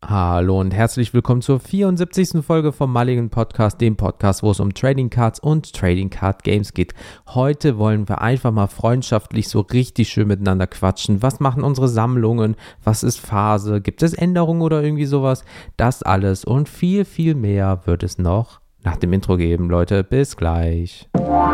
Hallo und herzlich willkommen zur 74. Folge vom Mulligan Podcast, dem Podcast, wo es um Trading Cards und Trading Card Games geht. Heute wollen wir einfach mal freundschaftlich so richtig schön miteinander quatschen. Was machen unsere Sammlungen? Was ist Phase? Gibt es Änderungen oder irgendwie sowas? Das alles und viel, viel mehr wird es noch nach dem Intro geben, Leute. Bis gleich.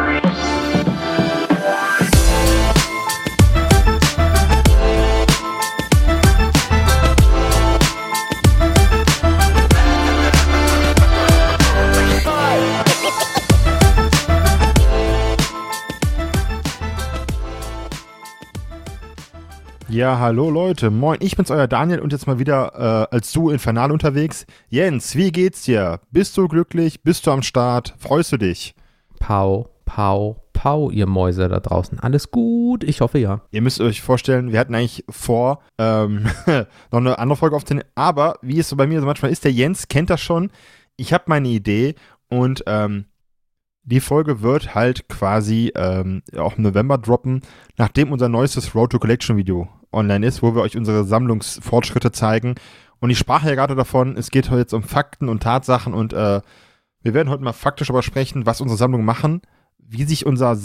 Ja, hallo Leute, moin, ich bin's, euer Daniel und jetzt mal wieder als Duo Infernal unterwegs. Jens, wie geht's dir? Bist du glücklich? Bist du am Start? Freust du dich? Pau, pau, pau, ihr Mäuse da draußen. Alles gut? Ich hoffe ja. Ihr müsst euch vorstellen, wir hatten eigentlich vor, noch eine andere Folge aufzunehmen, aber wie es so bei mir so manchmal ist, der Jens kennt das schon. Ich habe meine Idee und die Folge wird halt quasi auch im November droppen, nachdem unser neuestes Road to Collection Video online ist, wo wir euch unsere Sammlungsfortschritte zeigen. Und ich sprach ja gerade davon, es geht heute jetzt um Fakten und Tatsachen und wir werden heute mal faktisch darüber sprechen, was unsere Sammlungen machen, wie sich unser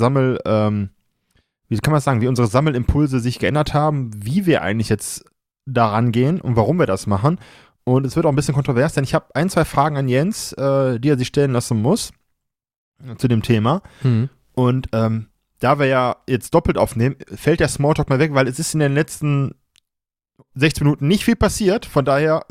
wie kann man sagen, wie unsere Sammelimpulse sich geändert haben, wie wir eigentlich jetzt daran gehen und warum wir das machen. Und es wird auch ein bisschen kontrovers, denn ich habe ein, zwei Fragen an Jens, die er sich stellen lassen muss zu dem Thema. Und da wir ja jetzt doppelt aufnehmen, fällt der Smalltalk mal weg, weil es ist in den letzten 16 Minuten nicht viel passiert, von daher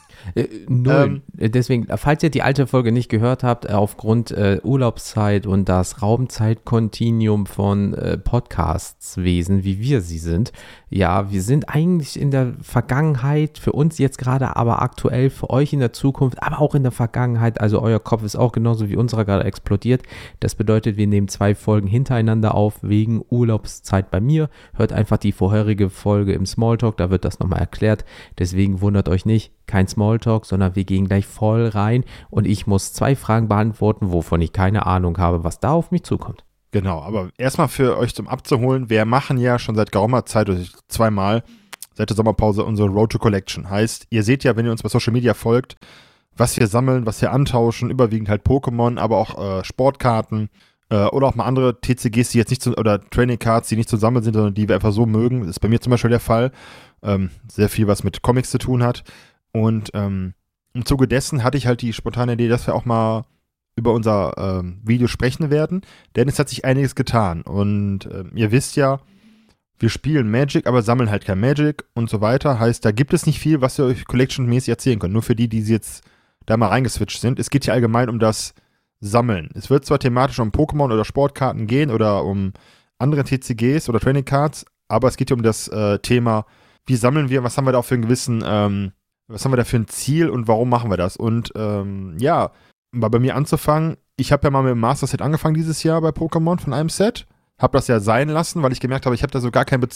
Null. Deswegen, falls ihr die alte Folge nicht gehört habt, aufgrund Urlaubszeit und das Raumzeitkontinuum von Podcastswesen, wie wir sie sind, ja, wir sind eigentlich in der Vergangenheit, für uns jetzt gerade, aber aktuell, für euch in der Zukunft, aber auch in der Vergangenheit, also euer Kopf ist auch genauso wie unserer gerade explodiert. Das bedeutet, wir nehmen 2 Folgen hintereinander auf, wegen Urlaubszeit bei mir. Hört einfach die vorherige Folge im Smalltalk, da wird das nochmal erklärt. Deswegen wundert euch nicht, kein Smalltalk, sondern wir gehen gleich voll rein und ich muss 2 Fragen beantworten, wovon ich keine Ahnung habe, was da auf mich zukommt. Genau, aber erstmal für euch zum Abzuholen, wir machen ja schon seit geraumer Zeit, oder 2-mal, seit der Sommerpause unsere Road to Collection. Heißt, ihr seht ja, wenn ihr uns bei Social Media folgt, was wir sammeln, was wir antauschen, überwiegend halt Pokémon, aber auch Sportkarten oder auch mal andere TCGs, die jetzt nicht oder Training Cards, die nicht zu sammeln sind, sondern die wir einfach so mögen. Das ist bei mir zum Beispiel der Fall. Sehr viel, was mit Comics zu tun hat. Und im Zuge dessen hatte ich halt die spontane Idee, dass wir auch mal über unser Video sprechen werden, denn es hat sich einiges getan. Und ihr wisst ja, wir spielen Magic, aber sammeln halt kein Magic und so weiter. Heißt, da gibt es nicht viel, was wir euch Collection-mäßig erzählen können. Nur für die jetzt da mal reingeswitcht sind. Es geht hier allgemein um das Sammeln. Es wird zwar thematisch um Pokémon oder Sportkarten gehen oder um andere TCGs oder Training Cards, aber es geht hier um das Thema, wie sammeln wir, was haben wir da für einen gewissen was haben wir da für ein Ziel und warum machen wir das? Und ja, mal bei mir anzufangen, ich habe ja mal mit dem Master Set angefangen dieses Jahr bei Pokémon von einem Set, habe das ja sein lassen, weil ich gemerkt habe, ich habe da so gar keinen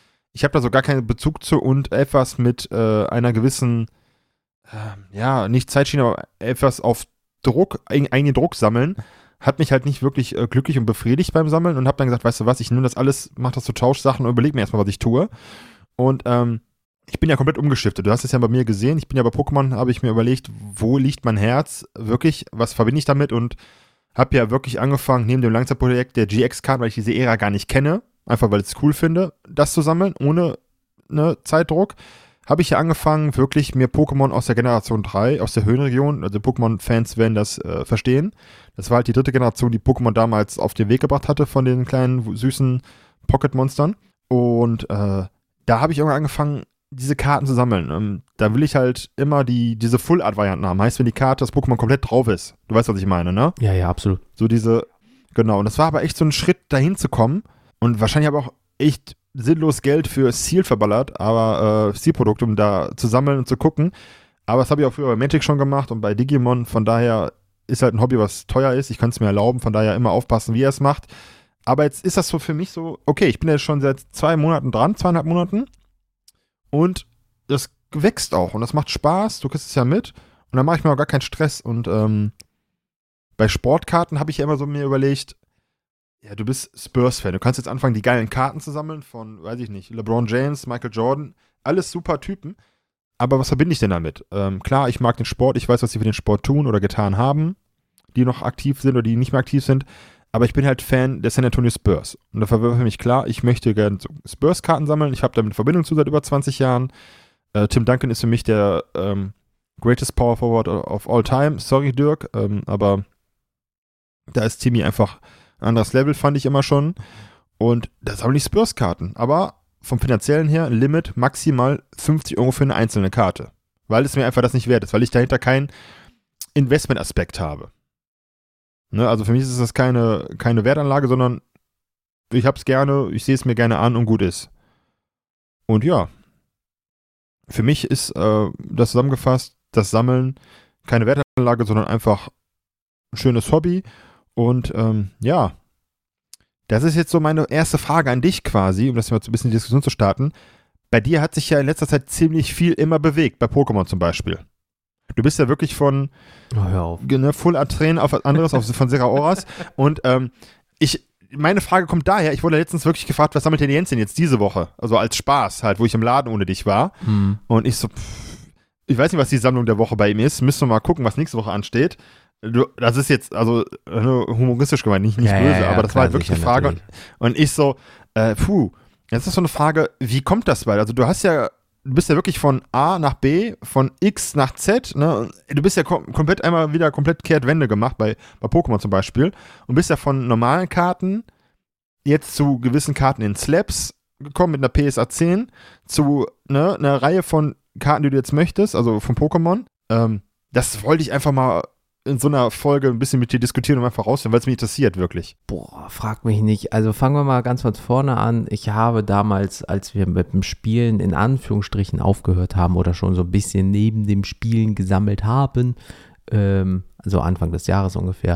Bezug zu und etwas mit einer gewissen, ja, nicht Zeitschiene, aber etwas auf Druck, eigenen Druck sammeln, hat mich halt nicht wirklich glücklich und befriedigt beim Sammeln und habe dann gesagt, weißt du was, ich nehme das alles, mache das zu Tauschsachen und überlege mir erstmal, was ich tue. Und ich bin ja komplett umgeschiftet. Du hast es ja bei mir gesehen. Ich bin ja bei Pokémon, habe ich mir überlegt, wo liegt mein Herz? Wirklich, was verbinde ich damit? Und habe ja wirklich angefangen, neben dem Langzeitprojekt der GX-Card, weil ich diese Ära gar nicht kenne, einfach weil ich es cool finde, das zu sammeln, ohne Zeitdruck, habe ich ja angefangen, wirklich mir Pokémon aus der Generation 3, aus der Höhenregion, also Pokémon-Fans werden das verstehen. Das war halt die 3. Generation, die Pokémon damals auf den Weg gebracht hatte von den kleinen, süßen Pocket-Monstern. Und da habe ich irgendwann angefangen, diese Karten zu sammeln. Da will ich halt immer diese Full-Art-Varianten haben. Heißt, wenn die Karte, das Pokémon komplett drauf ist. Du weißt, was ich meine, ne? Ja, ja, absolut. So genau. Und das war aber echt so ein Schritt, dahin zu kommen. Und wahrscheinlich habe ich auch echt sinnlos Geld für Seal verballert, aber Seal-Produkte, um da zu sammeln und zu gucken. Aber das habe ich auch früher bei Magic schon gemacht und bei Digimon. Von daher ist halt ein Hobby, was teuer ist. Ich kann es mir erlauben. Von daher immer aufpassen, wie er es macht. Aber jetzt ist das so für mich so, okay, ich bin jetzt schon seit 2 Monaten dran, 2,5 Monaten. Und das wächst auch und das macht Spaß, du kriegst es ja mit und dann mache ich mir auch gar keinen Stress und bei Sportkarten habe ich ja immer so mir überlegt, ja, du bist Spurs-Fan, du kannst jetzt anfangen, die geilen Karten zu sammeln von, weiß ich nicht, LeBron James, Michael Jordan, alles super Typen, Aber was verbinde ich denn damit? Klar, ich mag den Sport, ich weiß, was sie für den Sport tun oder getan haben, die noch aktiv sind oder die nicht mehr aktiv sind. Aber ich bin halt Fan der San Antonio Spurs. Und da war für mich klar, ich möchte gerne so Spurs-Karten sammeln. Ich habe damit eine Verbindung zu seit über 20 Jahren. Tim Duncan ist für mich der greatest Power Forward of all time. Sorry, Dirk, aber da ist Timmy einfach ein anderes Level, fand ich immer schon. Und da sammle ich Spurs-Karten. Aber vom finanziellen her ein Limit maximal 50 Euro für eine einzelne Karte. Weil es mir einfach das nicht wert ist, weil ich dahinter keinen Investment-Aspekt habe. Ne, also für mich ist das keine Wertanlage, sondern ich hab's gerne, ich sehe es mir gerne an und gut ist. Und ja, für mich ist das zusammengefasst, das Sammeln keine Wertanlage, sondern einfach ein schönes Hobby. Und ja, das ist jetzt so meine erste Frage an dich quasi, um das mal so ein bisschen die Diskussion zu starten. Bei dir hat sich ja in letzter Zeit ziemlich viel immer bewegt, bei Pokémon zum Beispiel. Du bist ja wirklich von Full Art Train auf was anderes, von Zeraoras. Und meine Frage kommt daher, ich wurde letztens wirklich gefragt, was sammelt denn Jens denn jetzt diese Woche? Also als Spaß halt, wo ich im Laden ohne dich war. Und ich so, ich weiß nicht, was die Sammlung der Woche bei ihm ist. Müssen wir mal gucken, was nächste Woche ansteht. Das ist jetzt, also humoristisch gemeint, nicht böse, aber das klar, war halt wirklich eine Frage. Natürlich. Und ich so, jetzt ist so eine Frage, wie kommt das bei? Also du bist ja wirklich von A nach B, von X nach Z, ne? Du bist ja komplett Kehrtwende gemacht, bei Pokémon zum Beispiel, und bist ja von normalen Karten jetzt zu gewissen Karten in Slaps gekommen mit einer PSA 10 zu einer Reihe von Karten, die du jetzt möchtest, also von Pokémon. Das wollte ich einfach mal in so einer Folge ein bisschen mit dir diskutieren und einfach rausfinden, weil es mich interessiert, wirklich. Boah, frag mich nicht. Also fangen wir mal ganz von vorne an. Ich habe damals, als wir mit dem Spielen in Anführungsstrichen aufgehört haben oder schon so ein bisschen neben dem Spielen gesammelt haben, also Anfang des Jahres ungefähr,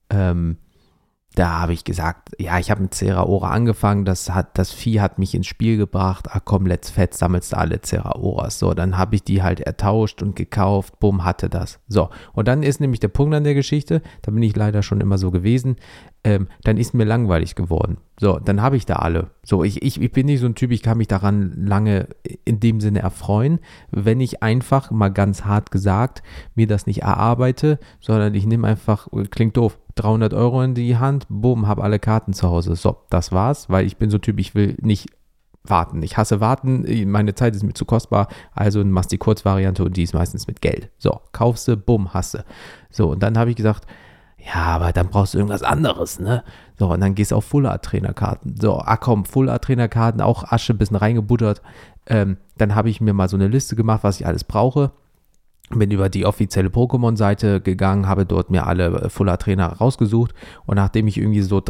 da habe ich gesagt, ja, ich habe mit Zeraora angefangen, das Vieh hat mich ins Spiel gebracht, komm, let's fett, sammelst du alle Zeraoras. So, dann habe ich die halt ertauscht und gekauft, bumm, hatte das. So, und dann ist nämlich der Punkt an der Geschichte, da bin ich leider schon immer so gewesen, dann ist mir langweilig geworden. So, dann habe ich da alle. So, ich bin nicht so ein Typ, ich kann mich daran lange in dem Sinne erfreuen, wenn ich einfach, mal ganz hart gesagt, mir das nicht erarbeite, sondern ich nehme einfach, klingt doof, 300 Euro in die Hand, bumm, habe alle Karten zu Hause. So, das war's, weil ich bin so ein Typ, ich will nicht warten. Ich hasse warten, meine Zeit ist mir zu kostbar, also machst die Kurzvariante und die ist meistens mit Geld. So, kaufst du, bumm, hasse. So, und dann habe ich gesagt, ja, aber dann brauchst du irgendwas anderes, ne? So, und dann gehst du auf Full-Art-Trainerkarten. So, komm, Full-Art-Trainerkarten, auch Asche, ein bisschen reingebuttert. Dann habe ich mir mal so eine Liste gemacht, was ich alles brauche. Bin über die offizielle Pokémon-Seite gegangen, habe dort mir alle Full-Art-Trainer rausgesucht. Und nachdem ich irgendwie so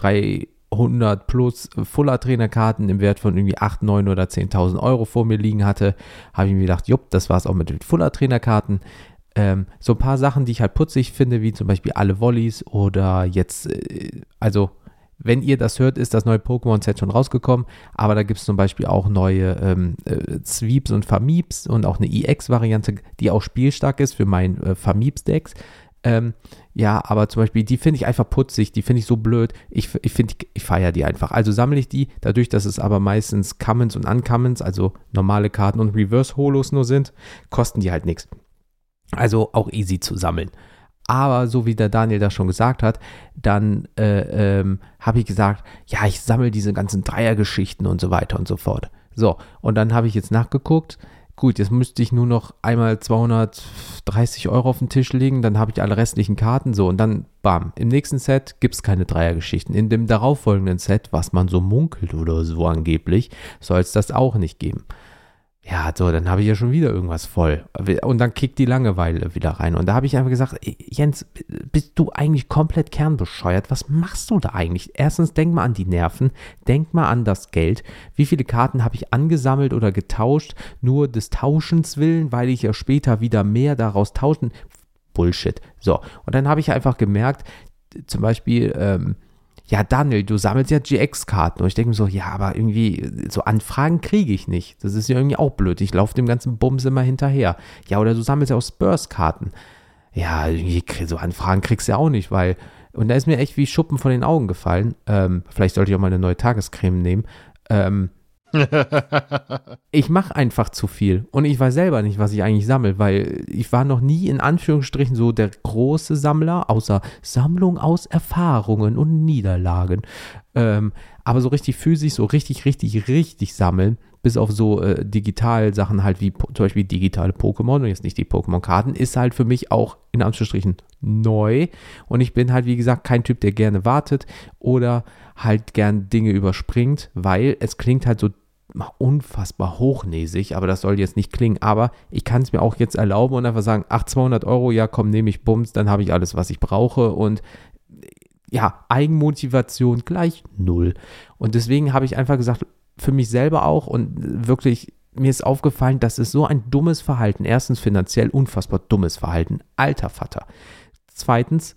300 plus Full-Art-Trainerkarten im Wert von irgendwie 8, 9 oder 10.000 Euro vor mir liegen hatte, habe ich mir gedacht, jupp, das war's auch mit den Full-Art-Trainerkarten. So ein paar Sachen, die ich halt putzig finde, wie zum Beispiel alle Volleys oder jetzt, also wenn ihr das hört, ist das neue Pokémon-Set schon rausgekommen, aber da gibt es zum Beispiel auch neue Sweeps und Famibs und auch eine EX-Variante, die auch spielstark ist für mein Famibs-Decks. Ja, aber zum Beispiel, die finde ich einfach putzig, die finde ich so blöd, ich feiere die einfach. Also sammle ich die, dadurch, dass es aber meistens Commons und Uncommons, also normale Karten und Reverse-Holos nur sind, kosten die halt nichts. Also auch easy zu sammeln. Aber so wie der Daniel das schon gesagt hat, dann habe ich gesagt, ja, ich sammle diese ganzen Dreiergeschichten und so weiter und so fort. So, und dann habe ich jetzt nachgeguckt. Gut, jetzt müsste ich nur noch einmal 230 Euro auf den Tisch legen, dann habe ich alle restlichen Karten. So, und dann, bam, im nächsten Set gibt es keine Dreiergeschichten. In dem darauffolgenden Set, was man so munkelt oder so angeblich, soll es das auch nicht geben. Ja, so, dann habe ich ja schon wieder irgendwas voll. Und dann kickt die Langeweile wieder rein. Und da habe ich einfach gesagt, Jens, bist du eigentlich komplett kernbescheuert? Was machst du da eigentlich? Erstens, denk mal an die Nerven, denk mal an das Geld. Wie viele Karten habe ich angesammelt oder getauscht, nur des Tauschens willen, weil ich ja später wieder mehr daraus tauschen? Bullshit. So, und dann habe ich einfach gemerkt, zum Beispiel, ja, Daniel, du sammelst ja GX-Karten. Und ich denke mir so, ja, aber irgendwie so Anfragen kriege ich nicht. Das ist ja irgendwie auch blöd. Ich laufe dem ganzen Bums immer hinterher. Ja, oder du sammelst ja auch Spurs-Karten. Ja, irgendwie so Anfragen kriegst du ja auch nicht, weil, und da ist mir echt wie Schuppen von den Augen gefallen. Vielleicht sollte ich auch mal eine neue Tagescreme nehmen. Ich mache einfach zu viel und ich weiß selber nicht, was ich eigentlich sammle, weil ich war noch nie in Anführungsstrichen so der große Sammler, außer Sammlung aus Erfahrungen und Niederlagen. Aber so richtig physisch, so richtig sammeln, bis auf so Digital-Sachen halt wie zum Beispiel digitale Pokémon und jetzt nicht die Pokémon-Karten, ist halt für mich auch in Anführungsstrichen neu und ich bin halt wie gesagt kein Typ, der gerne wartet oder halt gern Dinge überspringt, weil es klingt halt so unfassbar hochnäsig, aber das soll jetzt nicht klingen, aber ich kann es mir auch jetzt erlauben und einfach sagen, 200 Euro, ja komm, nehme ich Bums, dann habe ich alles, was ich brauche und ja, Eigenmotivation gleich 0 und deswegen habe ich einfach gesagt, für mich selber auch und wirklich, mir ist aufgefallen, das ist so ein dummes Verhalten, erstens finanziell unfassbar dummes Verhalten, alter Vater, zweitens,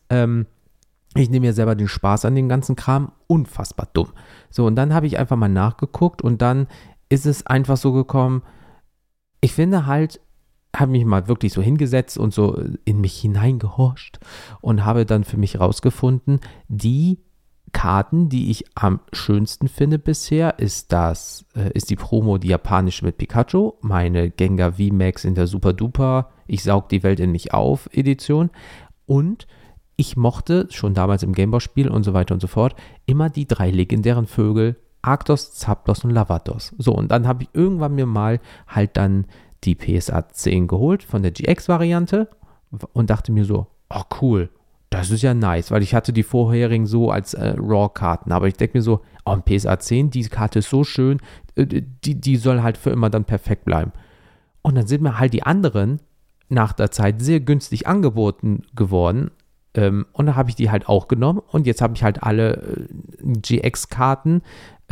ich nehme mir selber den Spaß an dem ganzen Kram, unfassbar dumm. So, und dann habe ich einfach mal nachgeguckt und dann ist es einfach so gekommen, ich finde halt, habe mich mal wirklich so hingesetzt und so in mich hineingehorcht und habe dann für mich rausgefunden, die Karten, die ich am schönsten finde bisher, ist die Promo, die japanische mit Pikachu, meine Gengar VMAX in der Super Duper, ich saug die Welt in mich auf Edition und ich mochte schon damals im Gameboy-Spiel und so weiter und so fort immer die 3 legendären Vögel Arctos, Zapdos und Lavados. So, und dann habe ich irgendwann mir mal halt dann die PSA 10 geholt von der GX-Variante und dachte mir so, oh cool, das ist ja nice, weil ich hatte die vorherigen so als RAW-Karten, aber ich denke mir so, oh, PSA 10, die Karte ist so schön, die soll halt für immer dann perfekt bleiben. Und dann sind mir halt die anderen nach der Zeit sehr günstig angeboten geworden, und da habe ich die halt auch genommen und jetzt habe ich halt alle GX-Karten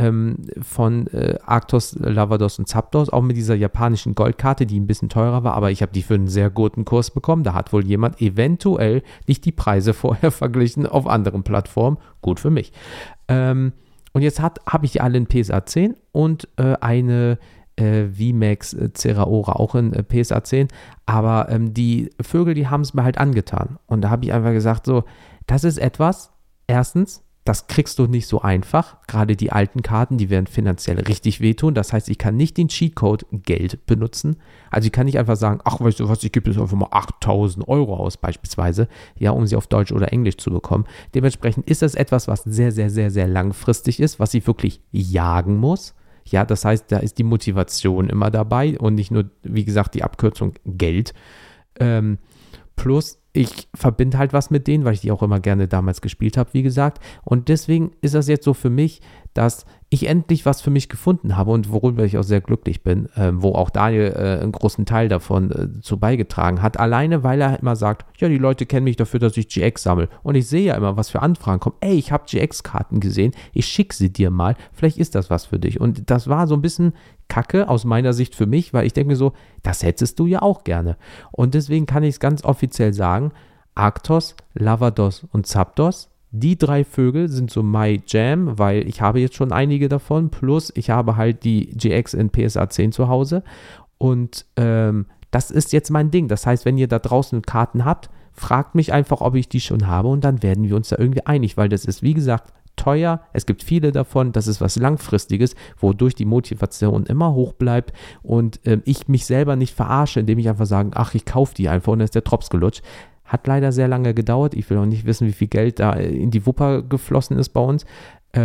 von Arctos, Lavados und Zapdos, auch mit dieser japanischen Goldkarte, die ein bisschen teurer war, aber ich habe die für einen sehr guten Kurs bekommen. Da hat wohl jemand eventuell nicht die Preise vorher verglichen auf anderen Plattformen. Gut für mich. Und jetzt habe ich die alle in PSA 10 und eine VMAX Zeraora auch in PSA 10, aber die Vögel, die haben es mir halt angetan und da habe ich einfach gesagt, so, das ist etwas, erstens, das kriegst du nicht so einfach, gerade die alten Karten, die werden finanziell richtig wehtun, das heißt, ich kann nicht den Cheatcode Geld benutzen, also ich kann nicht einfach sagen, ach, weißt du was, ich gebe jetzt einfach mal 8.000 Euro aus beispielsweise, ja, um sie auf Deutsch oder Englisch zu bekommen, dementsprechend ist das etwas, was sehr, sehr, sehr, sehr langfristig ist, was ich wirklich jagen muss. Ja, das heißt, da ist die Motivation immer dabei und nicht nur, wie gesagt, die Abkürzung Geld. Plus, ich verbinde halt was mit denen, weil ich die auch immer gerne damals gespielt habe, wie gesagt. Und deswegen ist das jetzt so für mich, dass ich endlich was für mich gefunden habe und worüber ich auch sehr glücklich bin, wo auch Daniel einen großen Teil davon zu beigetragen hat. Alleine, weil er immer sagt, ja, die Leute kennen mich dafür, dass ich GX sammle. Und ich sehe ja immer, was für Anfragen kommen. Ey, ich habe GX-Karten gesehen, ich schicke sie dir mal, vielleicht ist das was für dich. Und das war so ein bisschen Kacke aus meiner Sicht für mich, weil ich denke mir so, das hättest du ja auch gerne. Und deswegen kann ich es ganz offiziell sagen, Arctos, Lavados und Zapdos, die 3 Vögel sind so my Jam, weil ich habe jetzt schon einige davon, plus ich habe halt die GX in PSA 10 zu Hause und das ist jetzt mein Ding. Das heißt, wenn ihr da draußen Karten habt, fragt mich einfach, ob ich die schon habe und dann werden wir uns da irgendwie einig, weil das ist, wie gesagt, teuer, es gibt viele davon, das ist was Langfristiges, wodurch die Motivation immer hoch bleibt und ich mich selber nicht verarsche, indem ich einfach sage, ach, ich kaufe die einfach und dann ist der Drops gelutscht. Hat leider sehr lange gedauert. Ich will auch nicht wissen, wie viel Geld da in die Wupper geflossen ist bei uns.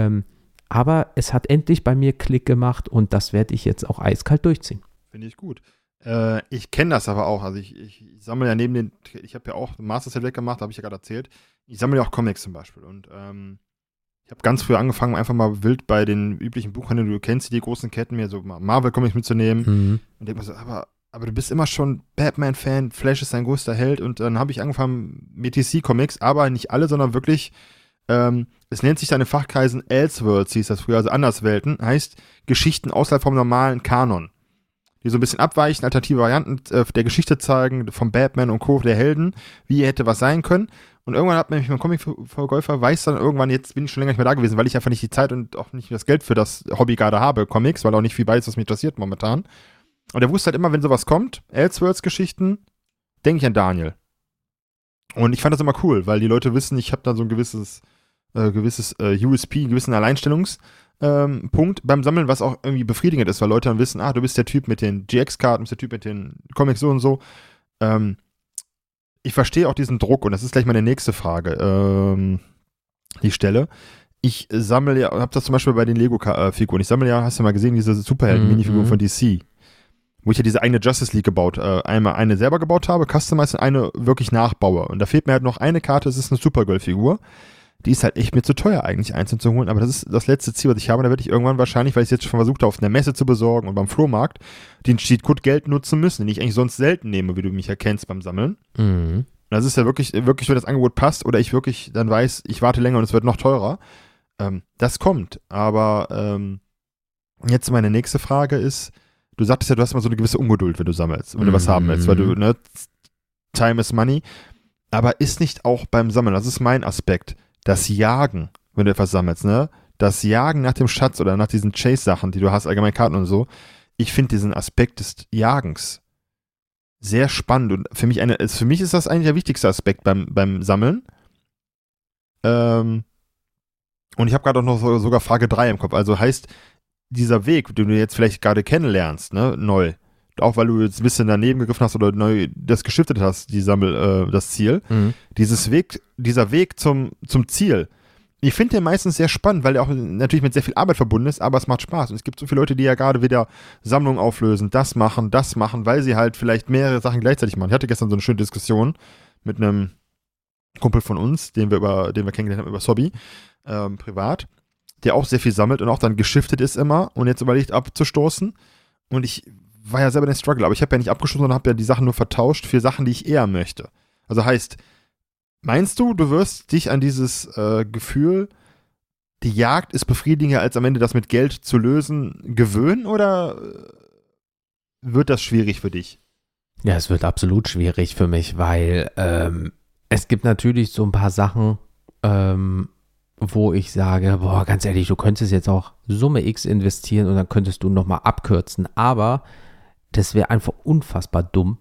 Aber es hat endlich bei mir Klick gemacht und das werde ich jetzt auch eiskalt durchziehen. Finde ich gut. Ich kenne das aber auch. Also ich sammle ja ich habe ja auch Master Set weggemacht, habe ich ja gerade erzählt. Ich sammle ja auch Comics zum Beispiel. Und ich habe ganz früh angefangen, einfach mal wild bei den üblichen Buchhändlern, du kennst die großen Ketten, mir so Marvel-Comics mitzunehmen. Und denke mir so, aber du bist immer schon Batman-Fan, Flash ist dein größter Held und dann habe ich angefangen mit DC-Comics, aber nicht alle, sondern wirklich, es nennt sich dann in Fachkreisen Elseworlds, hieß das früher, also Anderswelten, heißt Geschichten außerhalb vom normalen Kanon, die so ein bisschen abweichen, alternative Varianten der Geschichte zeigen, vom Batman und Co., der Helden, wie hätte was sein können. Und irgendwann hat mich mein Comic-Verkäufer, weiß dann irgendwann, jetzt bin ich schon länger nicht mehr da gewesen, weil ich einfach nicht die Zeit und auch nicht das Geld für das Hobby gerade habe, Comics, weil auch nicht viel bei ist, was mich interessiert momentan. Und er wusste halt immer, wenn sowas kommt, Elseworlds-Geschichten, denke ich an Daniel. Und ich fand das immer cool, weil die Leute wissen, ich habe da so ein gewisses USP, einen gewissen Alleinstellungsmerkmal Punkt beim Sammeln, was auch irgendwie befriedigend ist, weil Leute dann wissen, du bist der Typ mit den GX-Karten, bist der Typ mit den Comics so und so. Ich verstehe auch diesen Druck und das ist gleich meine nächste Frage, die ich stelle. Ich sammle ja, habe das zum Beispiel bei den Lego-Figuren, ich sammle ja, hast du mal gesehen, diese Superhelden-Minifiguren von DC, wo ich ja diese eigene Justice League gebaut, einmal eine selber gebaut habe, customized und eine wirklich nachbaue. Und da fehlt mir halt noch eine Karte, das ist eine Supergirl-Figur. Die ist halt echt mir zu teuer eigentlich einzeln zu holen, aber das ist das letzte Ziel, was ich habe. Da werde ich irgendwann wahrscheinlich, weil ich es jetzt schon versucht habe, auf einer Messe zu besorgen und beim Flohmarkt, den Cheatcode Geld nutzen müssen, den ich eigentlich sonst selten nehme, wie du mich erkennst beim Sammeln. Und das ist ja wirklich, wenn das Angebot passt oder ich wirklich dann weiß, ich warte länger und es wird noch teurer. Das kommt, aber jetzt meine nächste Frage ist, du sagtest ja, du hast mal so eine gewisse Ungeduld, wenn du sammelst, wenn du was haben willst, weil du, ne, Time is Money, aber ist nicht auch beim Sammeln, das ist mein Aspekt, das Jagen, wenn du etwas sammelst, ne, das Jagen nach dem Schatz oder nach diesen Chase-Sachen, die du hast, allgemein Karten und so, ich finde diesen Aspekt des Jagens sehr spannend und für mich ist das eigentlich der wichtigste Aspekt beim Sammeln. Und ich habe gerade auch noch sogar Frage 3 im Kopf. Also heißt, dieser Weg, den du jetzt vielleicht gerade kennenlernst, ne, neu, auch weil du jetzt ein bisschen daneben gegriffen hast oder neu das geschiftet hast, das Ziel, dieser Weg zum Ziel, ich finde den meistens sehr spannend, weil der auch natürlich mit sehr viel Arbeit verbunden ist, aber es macht Spaß. Und es gibt so viele Leute, die ja gerade wieder Sammlungen auflösen, das machen, weil sie halt vielleicht mehrere Sachen gleichzeitig machen. Ich hatte gestern so eine schöne Diskussion mit einem Kumpel von uns, den wir kennengelernt haben über das Hobby, privat, der auch sehr viel sammelt und auch dann geschiftet ist immer und jetzt überlegt abzustoßen. Und ich war ja selber in der Struggle, aber ich habe ja nicht abgeschlossen, sondern habe ja die Sachen nur vertauscht für Sachen, die ich eher möchte. Also heißt, meinst du, du wirst dich an dieses Gefühl, die Jagd ist befriedigender, als am Ende das mit Geld zu lösen, gewöhnen oder wird das schwierig für dich? Ja, es wird absolut schwierig für mich, weil es gibt natürlich so ein paar Sachen, wo ich sage, boah, ganz ehrlich, du könntest jetzt auch Summe X investieren und dann könntest du nochmal abkürzen, aber das wäre einfach unfassbar dumm.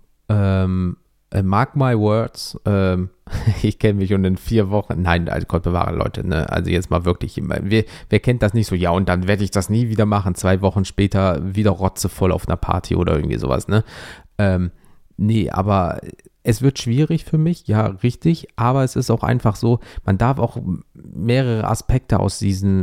Mark my words, ich kenne mich und in 4 Wochen, nein, also Gott bewahre Leute, ne, also jetzt mal wirklich, wer kennt das nicht so, ja und dann werde ich das nie wieder machen, 2 Wochen später wieder rotzevoll auf einer Party oder irgendwie sowas, ne, nee, aber es wird schwierig für mich, ja, richtig, aber es ist auch einfach so, man darf auch mehrere Aspekte aus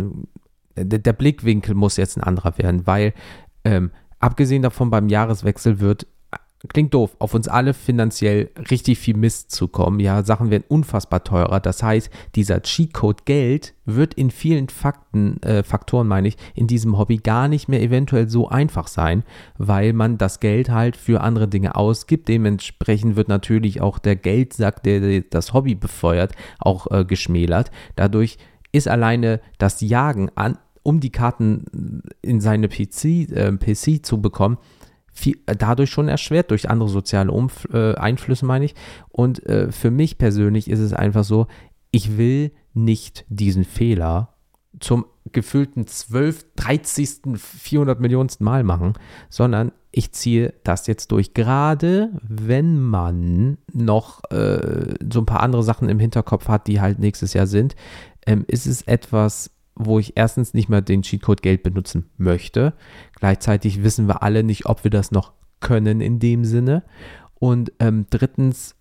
der Blickwinkel muss jetzt ein anderer werden, weil abgesehen davon beim Jahreswechsel wird, klingt doof, auf uns alle finanziell richtig viel Mist zukommen, ja, Sachen werden unfassbar teurer, das heißt, dieser Cheatcode Geld wird in vielen Faktoren meine ich, in diesem Hobby gar nicht mehr eventuell so einfach sein, weil man das Geld halt für andere Dinge ausgibt, dementsprechend wird natürlich auch der Geldsack, der das Hobby befeuert, auch geschmälert, dadurch ist alleine das Jagen um die Karten in seine PC zu bekommen, dadurch schon erschwert, durch andere soziale Einflüsse, meine ich. Und für mich persönlich ist es einfach so, ich will nicht diesen Fehler zum gefühlten 30. 400 Millionsten Mal machen, sondern ich ziehe das jetzt durch. Gerade wenn man noch so ein paar andere Sachen im Hinterkopf hat, die halt nächstes Jahr sind, ist es etwas, wo ich erstens nicht mehr den Cheatcode Geld benutzen möchte. Gleichzeitig wissen wir alle nicht, ob wir das noch können in dem Sinne. Und drittens,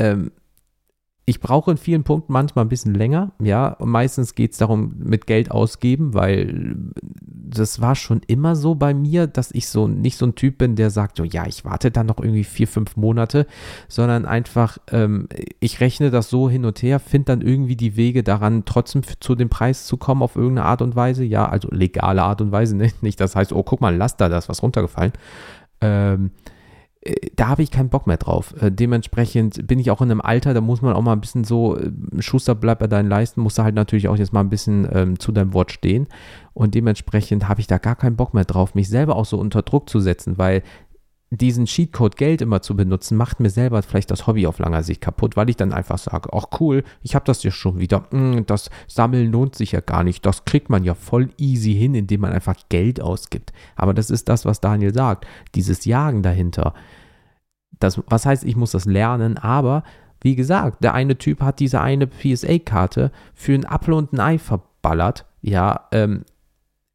ich brauche in vielen Punkten manchmal ein bisschen länger, ja, und meistens geht es darum, mit Geld ausgeben, weil das war schon immer so bei mir, dass ich nicht so ein Typ bin, der sagt, so, ja, ich warte dann noch irgendwie 4-5 Monate, sondern einfach, ich rechne das so hin und her, finde dann irgendwie die Wege daran, trotzdem zu dem Preis zu kommen auf irgendeine Art und Weise, ja, also legale Art und Weise, nicht das heißt, oh, guck mal, da ist was runtergefallen, da habe ich keinen Bock mehr drauf. Dementsprechend bin ich auch in einem Alter, da muss man auch mal ein bisschen so, Schuster, bleib bei deinen Leisten, musst du halt natürlich auch jetzt mal ein bisschen zu deinem Wort stehen. Und dementsprechend habe ich da gar keinen Bock mehr drauf, mich selber auch so unter Druck zu setzen, weil diesen Cheatcode Geld immer zu benutzen, macht mir selber vielleicht das Hobby auf langer Sicht kaputt, weil ich dann einfach sage, ach cool, ich habe das ja schon wieder, das Sammeln lohnt sich ja gar nicht, das kriegt man ja voll easy hin, indem man einfach Geld ausgibt. Aber das ist das, was Daniel sagt, dieses Jagen dahinter. Was heißt, ich muss das lernen, aber wie gesagt, der eine Typ hat diese eine PSA-Karte für einen Apfel und ein Ei verballert, ja,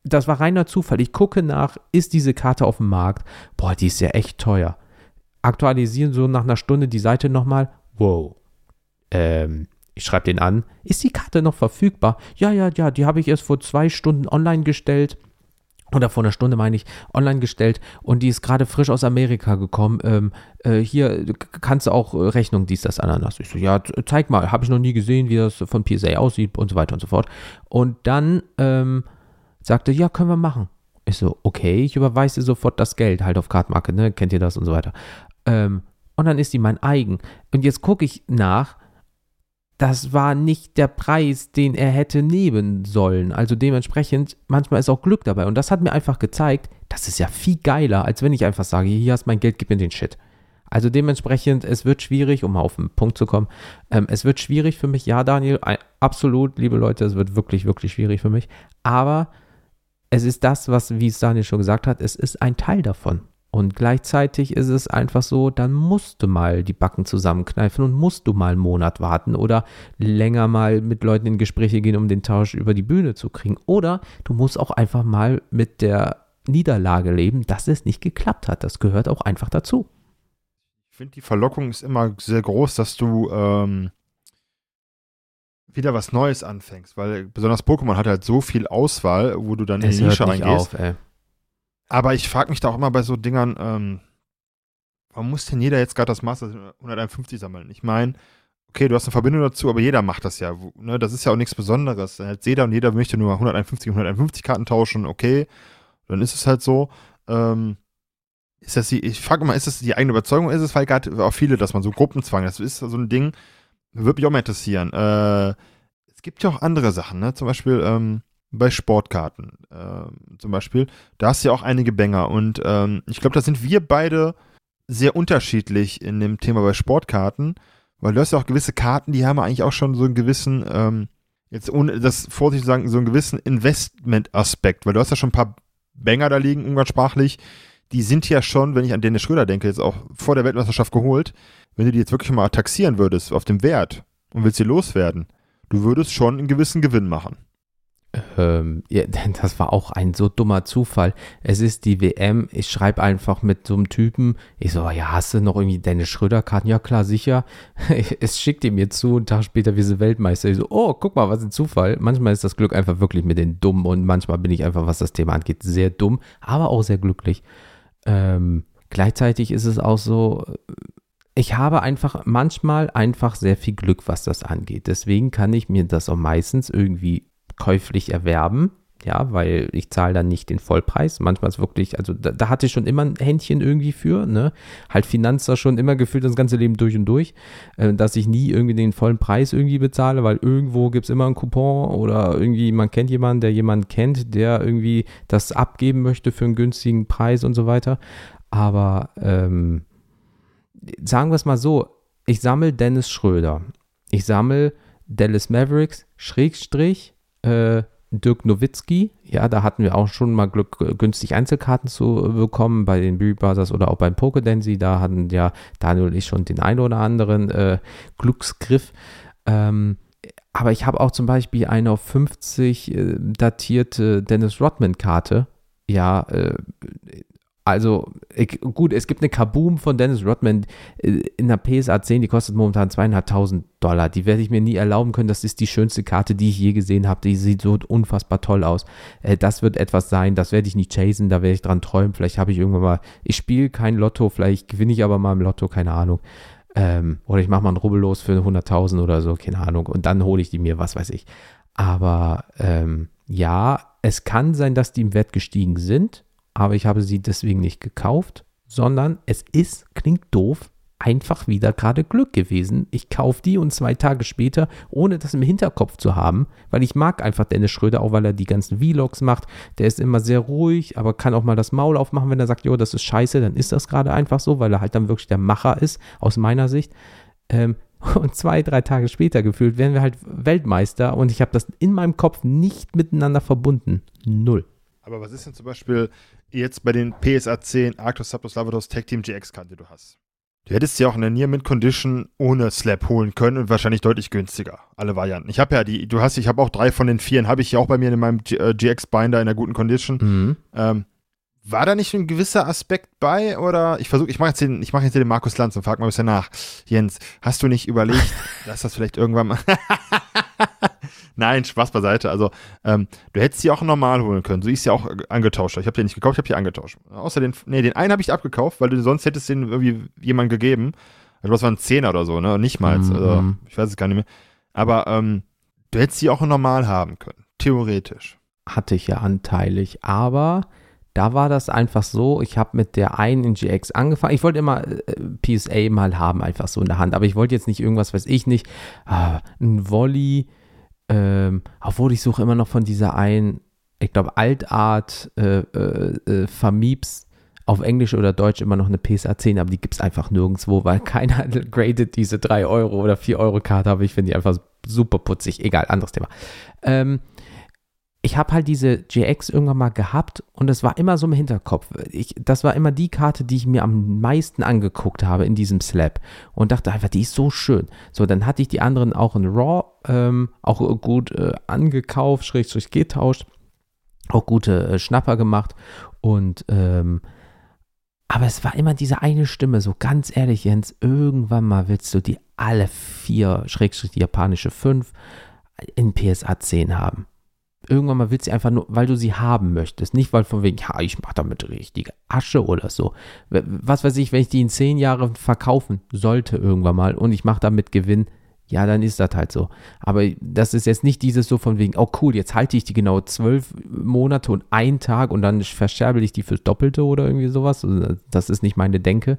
das war reiner Zufall. Ich gucke nach, ist diese Karte auf dem Markt? Boah, die ist ja echt teuer. Aktualisieren so nach einer Stunde die Seite nochmal. Wow. Ich schreibe den an. Ist die Karte noch verfügbar? Ja, die habe ich erst vor 2 Stunden online gestellt. Oder vor einer Stunde, meine ich, online gestellt. Und die ist gerade frisch aus Amerika gekommen. Hier kannst du auch Rechnung, dies, das, Ananas. Ich so, ja, zeig mal. Habe ich noch nie gesehen, wie das von PSA aussieht und so weiter und so fort. Und dann sagte, ja, können wir machen. Ich so, okay, ich überweise dir sofort das Geld, halt auf Cardmarket, ne, kennt ihr das und so weiter. Und dann ist die mein eigen. Und jetzt gucke ich nach, das war nicht der Preis, den er hätte nehmen sollen. Also dementsprechend, manchmal ist auch Glück dabei. Und das hat mir einfach gezeigt, das ist ja viel geiler, als wenn ich einfach sage, hier hast mein Geld, gib mir den Shit. Also dementsprechend, es wird schwierig, um mal auf den Punkt zu kommen, es wird schwierig für mich, ja Daniel, absolut, liebe Leute, es wird wirklich, wirklich schwierig für mich. Aber es ist das, wie es Daniel schon gesagt hat, es ist ein Teil davon. Und gleichzeitig ist es einfach so, dann musst du mal die Backen zusammenkneifen und musst du mal einen Monat warten oder länger mal mit Leuten in Gespräche gehen, um den Tausch über die Bühne zu kriegen. Oder du musst auch einfach mal mit der Niederlage leben, dass es nicht geklappt hat. Das gehört auch einfach dazu. Ich finde, die Verlockung ist immer sehr groß, dass du wieder was Neues anfängst, weil besonders Pokémon hat halt so viel Auswahl, wo du dann in die Nische reingehst. Aber ich frage mich da auch immer bei so Dingern, warum muss denn jeder jetzt gerade das Master 151 sammeln? Ich meine, okay, du hast eine Verbindung dazu, aber jeder macht das ja. Ne? Das ist ja auch nichts Besonderes. Dann hat jeder und jeder möchte nur 151 Karten tauschen, okay, dann ist es halt so. Ich frage immer, ist das die eigene Überzeugung? Ist es, weil gerade auch viele, dass man so Gruppenzwang, das ist so ein Ding, würde mich auch mal interessieren. Es gibt ja auch andere Sachen, ne? Zum Beispiel, bei Sportkarten zum Beispiel, da hast du ja auch einige Banger und ich glaube, da sind wir beide sehr unterschiedlich in dem Thema bei Sportkarten, weil du hast ja auch gewisse Karten, die haben eigentlich auch schon so einen gewissen, jetzt ohne das vorsichtig zu sagen, so einen gewissen Investment-Aspekt, weil du hast ja schon ein paar Banger da liegen, umgangssprachlich, die sind ja schon, wenn ich an Dennis Schröder denke, jetzt auch vor der Weltmeisterschaft geholt, wenn du die jetzt wirklich mal taxieren würdest auf dem Wert und willst sie loswerden, du würdest schon einen gewissen Gewinn machen. Ja, das war auch ein so dummer Zufall. Es ist die WM, ich schreibe einfach mit so einem Typen, ich so, ja, hast du noch irgendwie deine Schröder-Karten? Ja, klar, sicher. Es schickt ihm mir zu, einen Tag später, wir sind Weltmeister. Ich so, oh, guck mal, was ein Zufall. Manchmal ist das Glück einfach wirklich mit den Dummen und manchmal bin ich einfach, was das Thema angeht, sehr dumm, aber auch sehr glücklich. Gleichzeitig ist es auch so, ich habe manchmal einfach sehr viel Glück, was das angeht. Deswegen kann ich mir das auch meistens irgendwie käuflich erwerben, ja, weil ich zahle dann nicht den Vollpreis. Manchmal ist wirklich, also da hatte ich schon immer ein Händchen irgendwie für, ne, halt Finanzer schon immer gefühlt das ganze Leben durch und durch, dass ich nie irgendwie den vollen Preis irgendwie bezahle, weil irgendwo gibt es immer einen Coupon oder irgendwie man kennt jemanden, der jemanden kennt, der irgendwie das abgeben möchte für einen günstigen Preis und so weiter. Aber sagen wir es mal so, ich sammle Dennis Schröder, ich sammle Dallas Mavericks, Dirk Nowitzki, ja, da hatten wir auch schon mal Glück, günstig Einzelkarten zu bekommen, bei den Beauty Brothers oder auch beim Pokédensi, da hatten ja Daniel und ich schon den einen oder anderen Glücksgriff, aber ich habe auch zum Beispiel eine auf 50 datierte Dennis Rodman-Karte, ja, also, gut, es gibt eine Kaboom von Dennis Rodman in der PSA 10, die kostet momentan $2.500. Die werde ich mir nie erlauben können. Das ist die schönste Karte, die ich je gesehen habe. Die sieht so unfassbar toll aus. Das wird etwas sein, das werde ich nicht chasen, da werde ich dran träumen. Vielleicht habe ich irgendwann mal, ich spiele kein Lotto, vielleicht gewinne ich aber mal im Lotto, keine Ahnung. Oder ich mache mal einen Rubbellos für 100.000 oder so, keine Ahnung. Und dann hole ich die mir, was weiß ich. Aber ja, es kann sein, dass die im Wert gestiegen sind. Aber ich habe sie deswegen nicht gekauft, sondern es klingt doof, einfach wieder gerade Glück gewesen. Ich kaufe die und 2 Tage später, ohne das im Hinterkopf zu haben, weil ich mag einfach Dennis Schröder, auch weil er die ganzen Vlogs macht. Der ist immer sehr ruhig, aber kann auch mal das Maul aufmachen, wenn er sagt, jo, das ist scheiße, dann ist das gerade einfach so, weil er halt dann wirklich der Macher ist, aus meiner Sicht. Und 2, 3 Tage später gefühlt werden wir halt Weltmeister und ich habe das in meinem Kopf nicht miteinander verbunden. Null. Aber was ist denn zum Beispiel jetzt bei den PSA 10 Arctos Zapdos Lavados Tag Team GX-Karten, die du hast? Du hättest sie auch in der Near Mint Condition ohne Slab holen können und wahrscheinlich deutlich günstiger. Alle Varianten. Ich habe ja ich habe auch 3 von den 4, habe ich ja auch bei mir in meinem GX Binder in der guten Condition. War da nicht ein gewisser Aspekt bei? Oder ich mache jetzt den Markus Lanz und frage mal ein bisschen nach. Jens, hast du nicht überlegt, dass das vielleicht irgendwann mal Nein, Spaß beiseite. Also, du hättest sie auch normal holen können. So ist sie auch angetauscht. Ich habe den nicht gekauft, ich habe die angetauscht. Außer den einen habe ich abgekauft, weil du sonst hättest den irgendwie jemand gegeben. Also, das war ein 10er oder so, ne? Nicht mal. Also, ich weiß es gar nicht mehr. Aber, du hättest sie auch normal haben können. Theoretisch. Hatte ich ja anteilig, aber da war das einfach so, ich habe mit der einen in GX angefangen. Ich wollte immer PSA mal haben, einfach so in der Hand. Aber ich wollte jetzt nicht irgendwas, weiß ich nicht, ein Volley, obwohl ich suche immer noch von dieser einen, ich glaube Altart Famibs auf Englisch oder Deutsch immer noch eine PSA 10, aber die gibt es einfach nirgendwo, weil keiner gradet diese 3 Euro oder 4 Euro Karte, aber ich finde die einfach super putzig. Egal, anderes Thema. Ich habe halt diese GX irgendwann mal gehabt und es war immer so im Hinterkopf. Das war immer die Karte, die ich mir am meisten angeguckt habe in diesem Slab und dachte einfach, die ist so schön. So, dann hatte ich die anderen auch in Raw, auch gut angekauft, / getauscht, auch gute Schnapper gemacht und aber es war immer diese eine Stimme, so ganz ehrlich, Jens, irgendwann mal willst du die alle 4, / die japanische 5 in PSA 10 haben. Irgendwann mal willst du einfach nur, weil du sie haben möchtest. Nicht, weil von wegen, ja, ich mache damit richtige Asche oder so. Was weiß ich, wenn ich die in 10 Jahren verkaufen sollte irgendwann mal und ich mache damit Gewinn, ja, dann ist das halt so. Aber das ist jetzt nicht dieses so von wegen, oh cool, jetzt halte ich die genau 12 Monate und 1 Tag und dann verscherbel ich die fürs Doppelte oder irgendwie sowas. Das ist nicht meine Denke.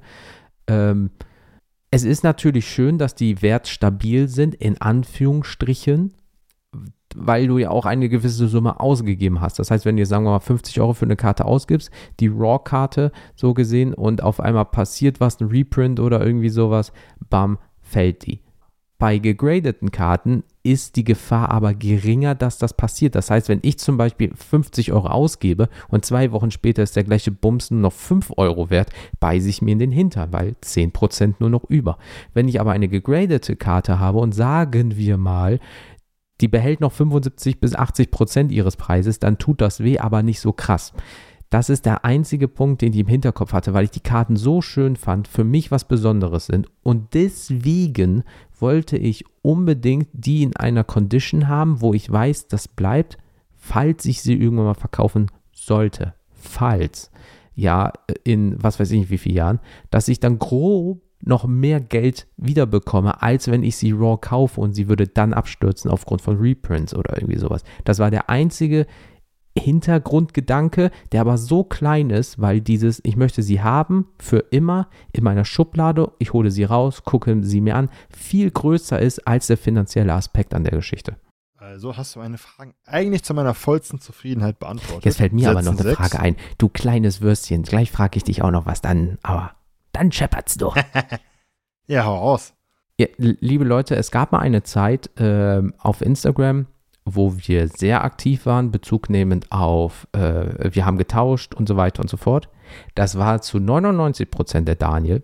Es ist natürlich schön, dass die wertstabil sind, in Anführungsstrichen, weil du ja auch eine gewisse Summe ausgegeben hast. Das heißt, wenn du, sagen wir mal, 50 Euro für eine Karte ausgibst, die Raw-Karte so gesehen und auf einmal passiert was, ein Reprint oder irgendwie sowas, bam, fällt die. Bei gegradeten Karten ist die Gefahr aber geringer, dass das passiert. Das heißt, wenn ich zum Beispiel 50 Euro ausgebe und 2 Wochen später ist der gleiche Bums nur noch 5 Euro wert, beiße ich mir in den Hintern, weil 10% nur noch über. Wenn ich aber eine gegradete Karte habe und sagen wir mal, die behält noch 75-80% ihres Preises, dann tut das weh, aber nicht so krass. Das ist der einzige Punkt, den ich im Hinterkopf hatte, weil ich die Karten so schön fand, für mich was Besonderes sind. Und deswegen wollte ich unbedingt die in einer Condition haben, wo ich weiß, das bleibt, falls ich sie irgendwann mal verkaufen sollte. Falls. Ja, in was weiß ich nicht wie vielen Jahren, dass ich dann grob noch mehr Geld wiederbekomme, als wenn ich sie raw kaufe und sie würde dann abstürzen aufgrund von Reprints oder irgendwie sowas. Das war der einzige Hintergrundgedanke, der aber so klein ist, weil dieses, ich möchte sie haben, für immer in meiner Schublade, ich hole sie raus, gucke sie mir an, viel größer ist als der finanzielle Aspekt an der Geschichte. Also hast du meine Fragen eigentlich zu meiner vollsten Zufriedenheit beantwortet. Jetzt fällt mir aber noch eine Frage ein. Du kleines Würstchen, gleich frage ich dich auch noch was, aber dann scheppert's doch. Ja, hau raus. Ja, liebe Leute, es gab mal eine Zeit auf Instagram, wo wir sehr aktiv waren, bezugnehmend auf, wir haben getauscht und so weiter und so fort. Das war zu 99% der Daniel.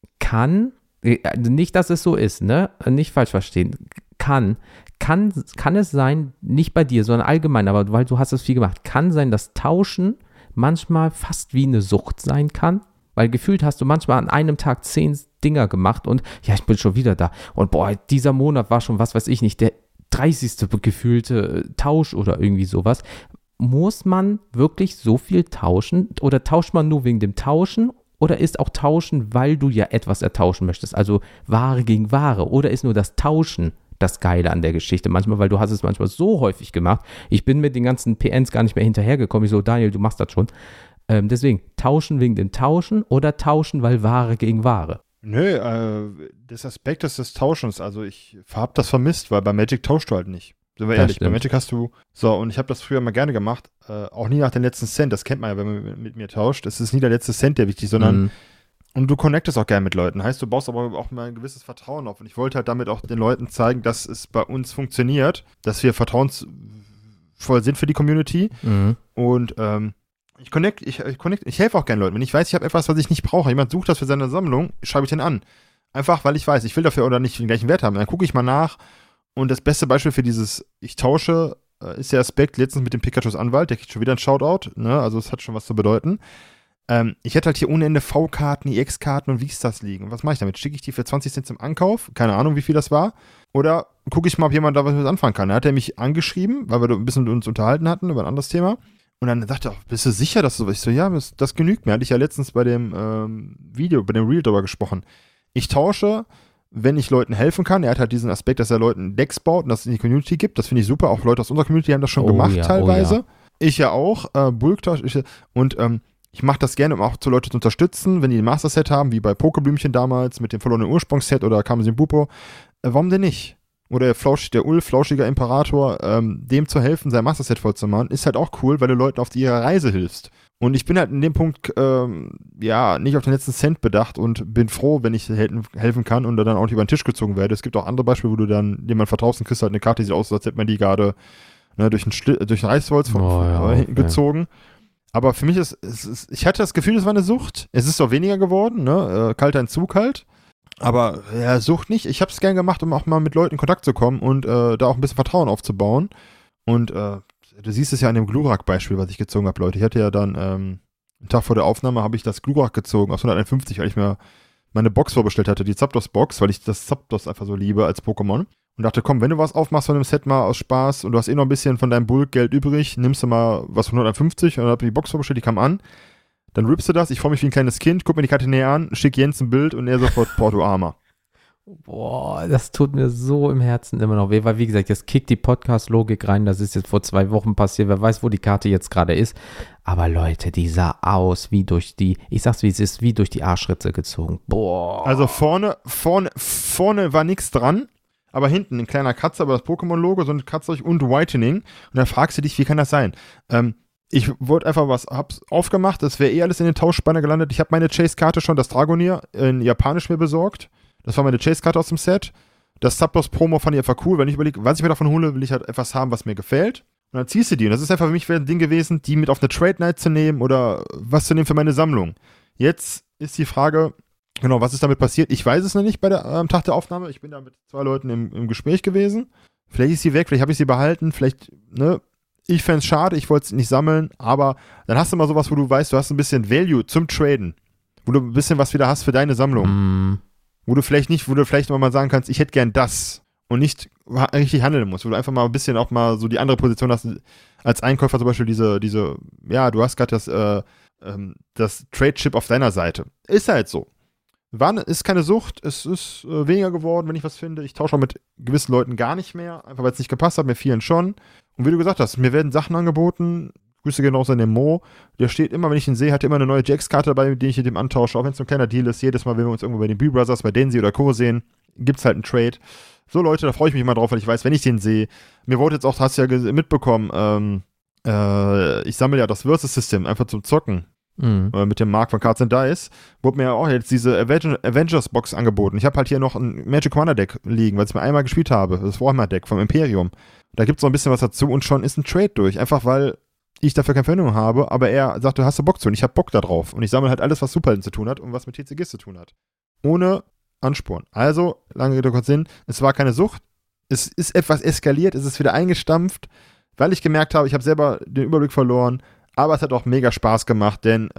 Nicht, dass es so ist, ne? Nicht falsch verstehen. Kann es sein, nicht bei dir, sondern allgemein, aber weil du hast es viel gemacht, kann sein, dass Tauschen manchmal fast wie eine Sucht sein kann? Weil gefühlt hast du manchmal an einem Tag 10 Dinger gemacht und ja, ich bin schon wieder da. Und boah, dieser Monat war schon, was weiß ich nicht, der 30. gefühlte Tausch oder irgendwie sowas. Muss man wirklich so viel tauschen? Oder tauscht man nur wegen dem Tauschen? Oder ist auch Tauschen, weil du ja etwas ertauschen möchtest? Also Ware gegen Ware. Oder ist nur das Tauschen das Geile an der Geschichte? Manchmal, weil du hast es manchmal so häufig gemacht. Ich bin mit den ganzen PNs gar nicht mehr hinterhergekommen. Ich so, Daniel, du machst das schon. Deswegen, tauschen wegen dem Tauschen oder tauschen, weil Ware gegen Ware? Nö, des Aspektes des Tauschens, also ich habe das vermisst, weil bei Magic tauschst du halt nicht. Sind wir ehrlich, stimmt. Bei Magic hast du, und ich habe das früher mal gerne gemacht, auch nie nach den letzten Cent, das kennt man ja, wenn man mit mir tauscht, es ist nie der letzte Cent, der wichtig, sondern und du connectest auch gerne mit Leuten, heißt, du baust aber auch mal ein gewisses Vertrauen auf und ich wollte halt damit auch den Leuten zeigen, dass es bei uns funktioniert, dass wir vertrauensvoll sind für die Community und Ich helfe auch gerne Leuten. Wenn ich weiß, ich habe etwas, was ich nicht brauche, jemand sucht das für seine Sammlung, schreibe ich den an. Einfach, weil ich weiß, ich will dafür oder nicht den gleichen Wert haben. Dann gucke ich mal nach. Und das beste Beispiel für dieses Ich tausche ist der Aspekt letztens mit dem Pikachus Anwalt. Der kriegt schon wieder ein Shoutout. Ne? Also es hat schon was zu bedeuten. Ich hätte halt hier ohne Ende V-Karten, EX-Karten und V-Stars liegen. Und was mache ich damit? Schicke ich die für 20 Cent zum Ankauf? Keine Ahnung, wie viel das war. Oder gucke ich mal, ob jemand da was mit anfangen kann. Da hat er mich angeschrieben, weil wir ein bisschen mit uns unterhalten hatten über ein anderes Thema. Und dann dachte er, bist du sicher, dass du... Ich so, ja, das genügt mir. Hatte ich ja letztens bei dem Video, bei dem Reel darüber gesprochen. Ich tausche, wenn ich Leuten helfen kann. Er hat halt diesen Aspekt, dass er Leuten Decks baut und das in die Community gibt. Das finde ich super. Auch Leute aus unserer Community haben das schon gemacht teilweise. Oh ja. Ich ja auch. Bulktausch. Ich mache das gerne, um auch zu Leuten zu unterstützen, wenn die ein Master-Set haben, wie bei Pokeblümchen damals mit dem verlorenen Ursprungsset oder Kamezin Bupo. Warum denn nicht? Oder der Ulf, flauschiger Imperator, dem zu helfen, sein Master-Set voll zu machen, ist halt auch cool, weil du Leuten auf ihrer Reise hilfst. Und ich bin halt in dem Punkt, nicht auf den letzten Cent bedacht und bin froh, wenn ich helfen kann und dann auch nicht über den Tisch gezogen werde. Es gibt auch andere Beispiele, wo du dann jemand vertraust und kriegst halt eine Karte, die sieht aus, als hätte man die gerade durch ein Reißholz gezogen. Aber für mich ich hatte das Gefühl, es war eine Sucht. Es ist doch weniger geworden, ne? Kalter Entzug halt. Aber Sucht nicht. Ich habe es gern gemacht, um auch mal mit Leuten in Kontakt zu kommen und da auch ein bisschen Vertrauen aufzubauen. Und du siehst es ja an dem Glurak-Beispiel, was ich gezogen habe, Leute. Ich hatte ja dann, einen Tag vor der Aufnahme habe ich das Glurak gezogen aus 151, weil ich mir meine Box vorbestellt hatte, die Zapdos-Box, weil ich das Zapdos einfach so liebe als Pokémon. Und dachte, komm, wenn du was aufmachst von dem Set mal aus Spaß und du hast noch ein bisschen von deinem Bulk-Geld übrig, nimmst du mal was von 150 und dann hab ich die Box vorbestellt, die kam an. Dann rippst du das, ich freue mich wie ein kleines Kind, guck mir die Karte näher an, schick Jens ein Bild und er sofort, Porto Arma. Boah, das tut mir so im Herzen immer noch weh, weil wie gesagt, jetzt kickt die Podcast-Logik rein, das ist jetzt vor 2 Wochen passiert, wer weiß, wo die Karte jetzt gerade ist, aber Leute, die sah aus wie durch die, ich sag's wie es ist, wie durch die Arschritze gezogen. Boah. Also vorne war nichts dran, aber hinten ein kleiner Kratzer über das Pokémon-Logo, so ein Kratzer und Whitening und dann fragst du dich, wie kann das sein? Ich wollte einfach hab's aufgemacht, das wäre alles in den Tauschspanner gelandet, ich habe meine Chase-Karte schon, das Dragonier, in Japanisch mir besorgt. Das war meine Chase-Karte aus dem Set. Das Zapdos-Promo fand ich einfach cool. Wenn ich überlege, was ich mir davon hole, will ich halt etwas haben, was mir gefällt. Und dann ziehst du die. Und das ist einfach für mich ein Ding gewesen, die mit auf eine Trade-Night zu nehmen oder was zu nehmen für meine Sammlung. Jetzt ist die Frage, genau, was ist damit passiert? Ich weiß es noch nicht am Tag der Aufnahme. Ich bin da mit 2 Leuten im Gespräch gewesen. Vielleicht ist sie weg, vielleicht habe ich sie behalten, vielleicht, ne? Ich fände es schade, ich wollte es nicht sammeln, aber dann hast du mal sowas, wo du weißt, du hast ein bisschen Value zum Traden. Wo du ein bisschen was wieder hast für deine Sammlung. Wo du vielleicht mal sagen kannst, ich hätte gern das und nicht richtig handeln musst, wo du einfach mal ein bisschen auch mal so die andere Position hast, als Einkäufer zum Beispiel du hast gerade das Trade-Chip auf deiner Seite. Ist halt so. Ist keine Sucht, es ist weniger geworden, wenn ich was finde. Ich tausche auch mit gewissen Leuten gar nicht mehr, einfach weil es nicht gepasst hat, mit vielen schon. Und wie du gesagt hast, mir werden Sachen angeboten, Grüße gehen raus an den Mo, der steht immer, wenn ich ihn sehe, hat immer eine neue Jax-Karte dabei, mit der ich mit dem antausche, auch wenn es so ein kleiner Deal ist. Jedes Mal, wenn wir uns irgendwo bei den B-Brothers, bei Denzi oder Co. sehen, gibt es halt einen Trade. So Leute, da freue ich mich mal drauf, weil ich weiß, wenn ich den sehe, mir wurde jetzt auch, hast du ja mitbekommen, ich sammle ja das Versus-System einfach zum Zocken. Mit dem Mark von Cards and Dice, wurde mir auch jetzt diese Avengers-Box angeboten. Ich habe halt hier noch ein Magic Commander-Deck liegen, weil ich es mir einmal gespielt habe, das Warhammer-Deck vom Imperium. Da gibt es noch ein bisschen was dazu und schon ist ein Trade durch, einfach weil ich dafür keine Verwendung habe, aber er sagte, hast du Bock zu? Und ich habe Bock da drauf. Und ich sammle halt alles, was Superhelden zu tun hat und was mit TCGs zu tun hat. Ohne Ansporn. Also, lange Rede, kurzer Sinn, es war keine Sucht. Es ist etwas eskaliert, es ist wieder eingestampft, weil ich gemerkt habe, ich habe selber den Überblick verloren, aber es hat auch mega Spaß gemacht, denn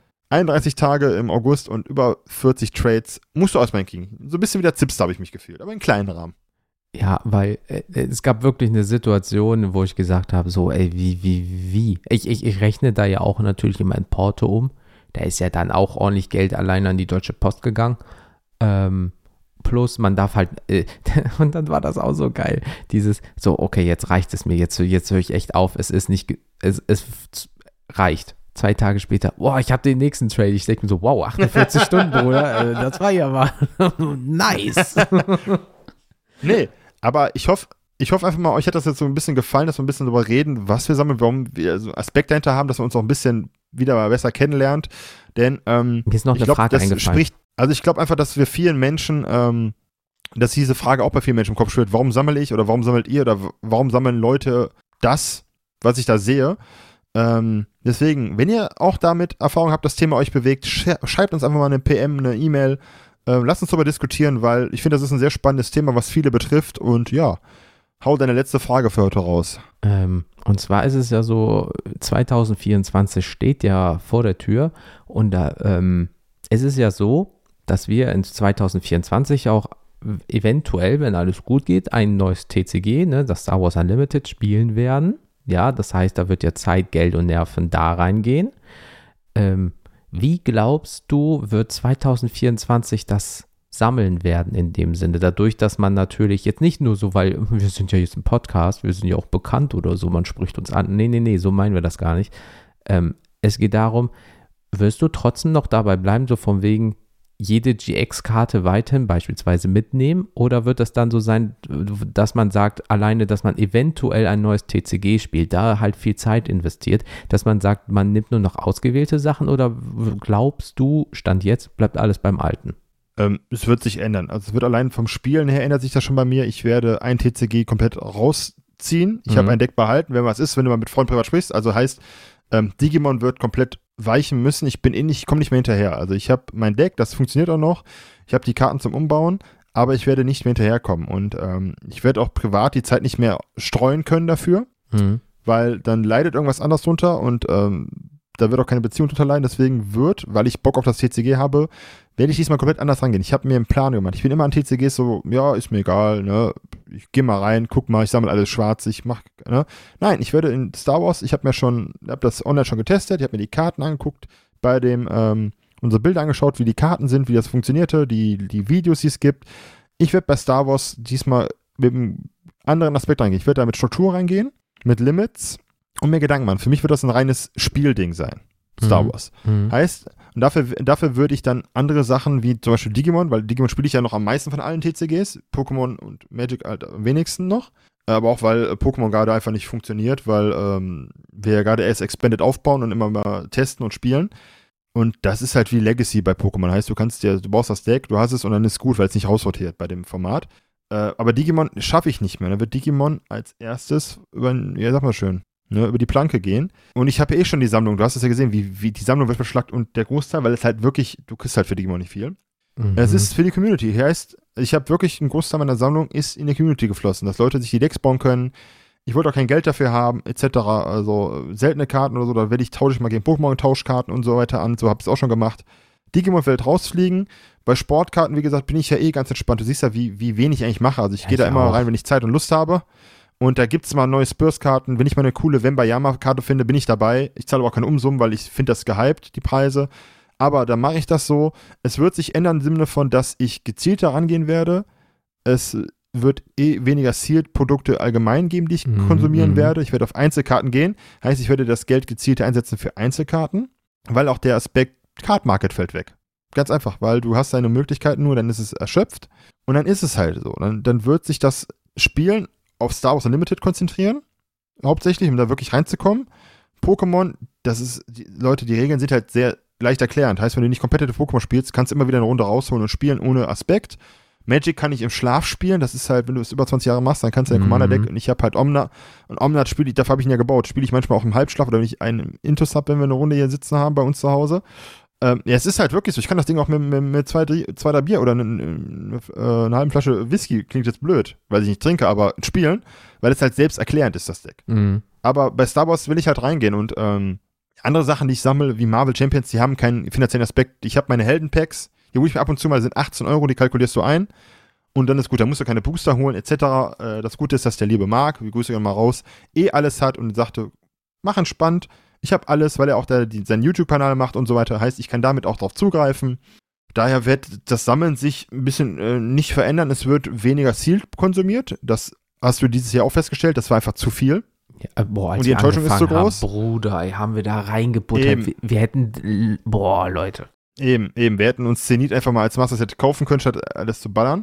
31 Tage im August und über 40 Trades musst du ausmachen kriegen. So ein bisschen wie der Zipster habe ich mich gefühlt, aber in kleinen Rahmen. Ja, weil es gab wirklich eine Situation, wo ich gesagt habe, so, ey, wie? Ich rechne da ja auch natürlich immer in Porto um. Da ist ja dann auch ordentlich Geld allein an die Deutsche Post gegangen. Plus, man darf halt, und dann war das auch so geil, dieses, so, okay, jetzt reicht es mir, jetzt höre ich echt auf, es reicht. 2 Tage später, boah, ich habe den nächsten Trade. Ich denke mir so, wow, 48 Stunden, Bruder, das war ja mal nice. Nee, aber ich hoffe einfach mal, euch hat das jetzt so ein bisschen gefallen, dass wir ein bisschen darüber reden, was wir sammeln, warum wir so Aspekte dahinter haben, dass wir uns auch ein bisschen wieder mal besser kennenlernt. Denn mir ist noch eine Frage eingefallen. Ich glaube einfach, dass wir vielen Menschen, dass diese Frage auch bei vielen Menschen im Kopf schwirrt, warum sammle ich oder warum sammelt ihr oder warum sammeln Leute das, was ich da sehe? Deswegen, wenn ihr auch damit Erfahrung habt, das Thema euch bewegt, schreibt uns einfach mal eine PM, eine E-Mail. Lasst uns darüber diskutieren, weil ich finde, das ist ein sehr spannendes Thema, was viele betrifft. Und ja, hau deine letzte Frage für heute raus. Und zwar ist es ja so, 2024 steht ja vor der Tür und es ist ja so, dass wir in 2024 auch eventuell, wenn alles gut geht, ein neues TCG, ne, das Star Wars Unlimited, spielen werden. Ja, das heißt, da wird ja Zeit, Geld und Nerven da reingehen. Wie glaubst du, wird 2024 das sammeln werden in dem Sinne? Dadurch, dass man natürlich jetzt nicht nur so, weil wir sind ja jetzt ein Podcast, wir sind ja auch bekannt oder so, man spricht uns an. Nee, so meinen wir das gar nicht. Es geht darum, wirst du trotzdem noch dabei bleiben, so von wegen, jede GX-Karte weiterhin beispielsweise mitnehmen, oder wird das dann so sein, dass man sagt, alleine, dass man eventuell ein neues TCG spielt, da halt viel Zeit investiert, dass man sagt, man nimmt nur noch ausgewählte Sachen, oder glaubst du, Stand jetzt, bleibt alles beim Alten? Es wird sich ändern. Also es wird allein vom Spielen her ändert sich das schon bei mir. Ich werde ein TCG komplett rausziehen. Ich habe ein Deck behalten, wenn was ist, wenn du mal mit Freunden privat sprichst. Also heißt, Digimon wird komplett weichen müssen. Ich komme nicht mehr hinterher. Also ich habe mein Deck, das funktioniert auch noch. Ich habe die Karten zum Umbauen, aber ich werde nicht mehr hinterherkommen. Und ich werde auch privat die Zeit nicht mehr streuen können dafür, weil dann leidet irgendwas anderes drunter und da wird auch keine Beziehung drunter leiden. Deswegen weil ich Bock auf das TCG habe, werde ich diesmal komplett anders rangehen. Ich habe mir einen Plan gemacht. Ich bin immer an TCGs so, ja, ist mir egal, ne? Ich gehe mal rein, guck mal, ich sammle alles schwarz, ne? Nein, ich werde in Star Wars, ich habe das online schon getestet, ich habe mir die Karten angeguckt, bei dem unsere Bilder angeschaut, wie die Karten sind, wie das funktionierte, die Videos, die es gibt. Ich werde bei Star Wars diesmal mit einem anderen Aspekt reingehen. Ich werde da mit Struktur reingehen, mit Limits und mir Gedanken machen. Für mich wird das ein reines Spielding sein. Star Wars. Heißt, und dafür würde ich dann andere Sachen wie zum Beispiel Digimon, weil Digimon spiele ich ja noch am meisten von allen TCGs, Pokémon und Magic halt am wenigsten noch, aber auch weil Pokémon gerade einfach nicht funktioniert, weil wir ja gerade erst Expanded aufbauen und immer mal testen und spielen. Und das ist halt wie Legacy bei Pokémon. Heißt, du baust das Deck, du hast es und dann ist es gut, weil es nicht rausrotiert bei dem Format. Aber Digimon schaffe ich nicht mehr. Dann wird Digimon als erstes über die Planke gehen. Und ich habe ja schon die Sammlung, du hast es ja gesehen, wie die Sammlung wird verschlackt und der Großteil, weil es halt wirklich, du kriegst halt für Digimon nicht viel. Es ist für die Community. Heißt, ich habe wirklich, ein Großteil meiner Sammlung ist in die Community geflossen, dass Leute sich die Decks bauen können. Ich wollte auch kein Geld dafür haben, etc. Also seltene Karten oder so, da tausche ich mal gegen Pokémon-Tauschkarten und so weiter an. So habe ich es auch schon gemacht. Digimon wird rausfliegen. Bei Sportkarten, wie gesagt, bin ich ja ganz entspannt. Du siehst ja, wie wenig ich eigentlich mache. Also ich gehe da immer rein, wenn ich Zeit und Lust habe. Und da gibt es mal neue Spurs-Karten. Wenn ich mal eine coole Wembayama-Karte finde, bin ich dabei. Ich zahle aber auch keine Umsummen, weil ich finde das gehypt, die Preise. Aber dann mache ich das so. Es wird sich ändern im Sinne von, dass ich gezielter rangehen werde. Es wird weniger Sealed-Produkte allgemein geben, die ich konsumieren werde. Ich werde auf Einzelkarten gehen. Heißt, ich werde das Geld gezielter einsetzen für Einzelkarten, weil auch der Aspekt Card Market fällt weg. Ganz einfach, weil du hast deine Möglichkeiten nur, dann ist es erschöpft. Und dann ist es halt so. Dann wird sich das Spielen auf Star Wars Unlimited konzentrieren, hauptsächlich, um da wirklich reinzukommen. Pokémon, die Regeln sind halt sehr leicht erklärend. Heißt, wenn du nicht competitive Pokémon spielst, kannst du immer wieder eine Runde rausholen und spielen ohne Aspekt. Magic kann ich im Schlaf spielen, das ist halt, wenn du es über 20 Jahre machst, dann kannst du dein Commander-Deck, und ich habe halt Omna, und Omna dafür habe ich ihn ja gebaut, spiele ich manchmal auch im Halbschlaf oder wenn ich einen Intus habe, wenn wir eine Runde hier sitzen haben bei uns zu Hause. Es ist halt wirklich so, ich kann das Ding auch mit zwei, drei Bier oder eine halbe Flasche Whisky, klingt jetzt blöd, weil ich nicht trinke, aber spielen, weil es halt selbst erklärend ist, das Deck. Aber bei Star Wars will ich halt reingehen und andere Sachen, die ich sammle, wie Marvel Champions, die haben keinen finanziellen Aspekt. Ich habe meine Heldenpacks, die hole ich mir ab und zu mal, sind 18 €, die kalkulierst du ein und dann ist gut, da musst du keine Booster holen, etc. Das Gute ist, dass der liebe Marc, wir grüßen ihn mal raus, alles hat und sagte, mach entspannt, ich habe alles, weil er auch seinen YouTube-Kanal macht und so weiter. Heißt, ich kann damit auch drauf zugreifen. Daher wird das Sammeln sich ein bisschen nicht verändern. Es wird weniger Sealed konsumiert. Das hast du dieses Jahr auch festgestellt. Das war einfach zu viel. Ja, als und die Enttäuschung ist so groß. Bruder, haben wir da reingebuttert. Wir hätten, Leute. Eben. Wir hätten uns Zenit einfach mal als Master Set kaufen können, statt alles zu ballern.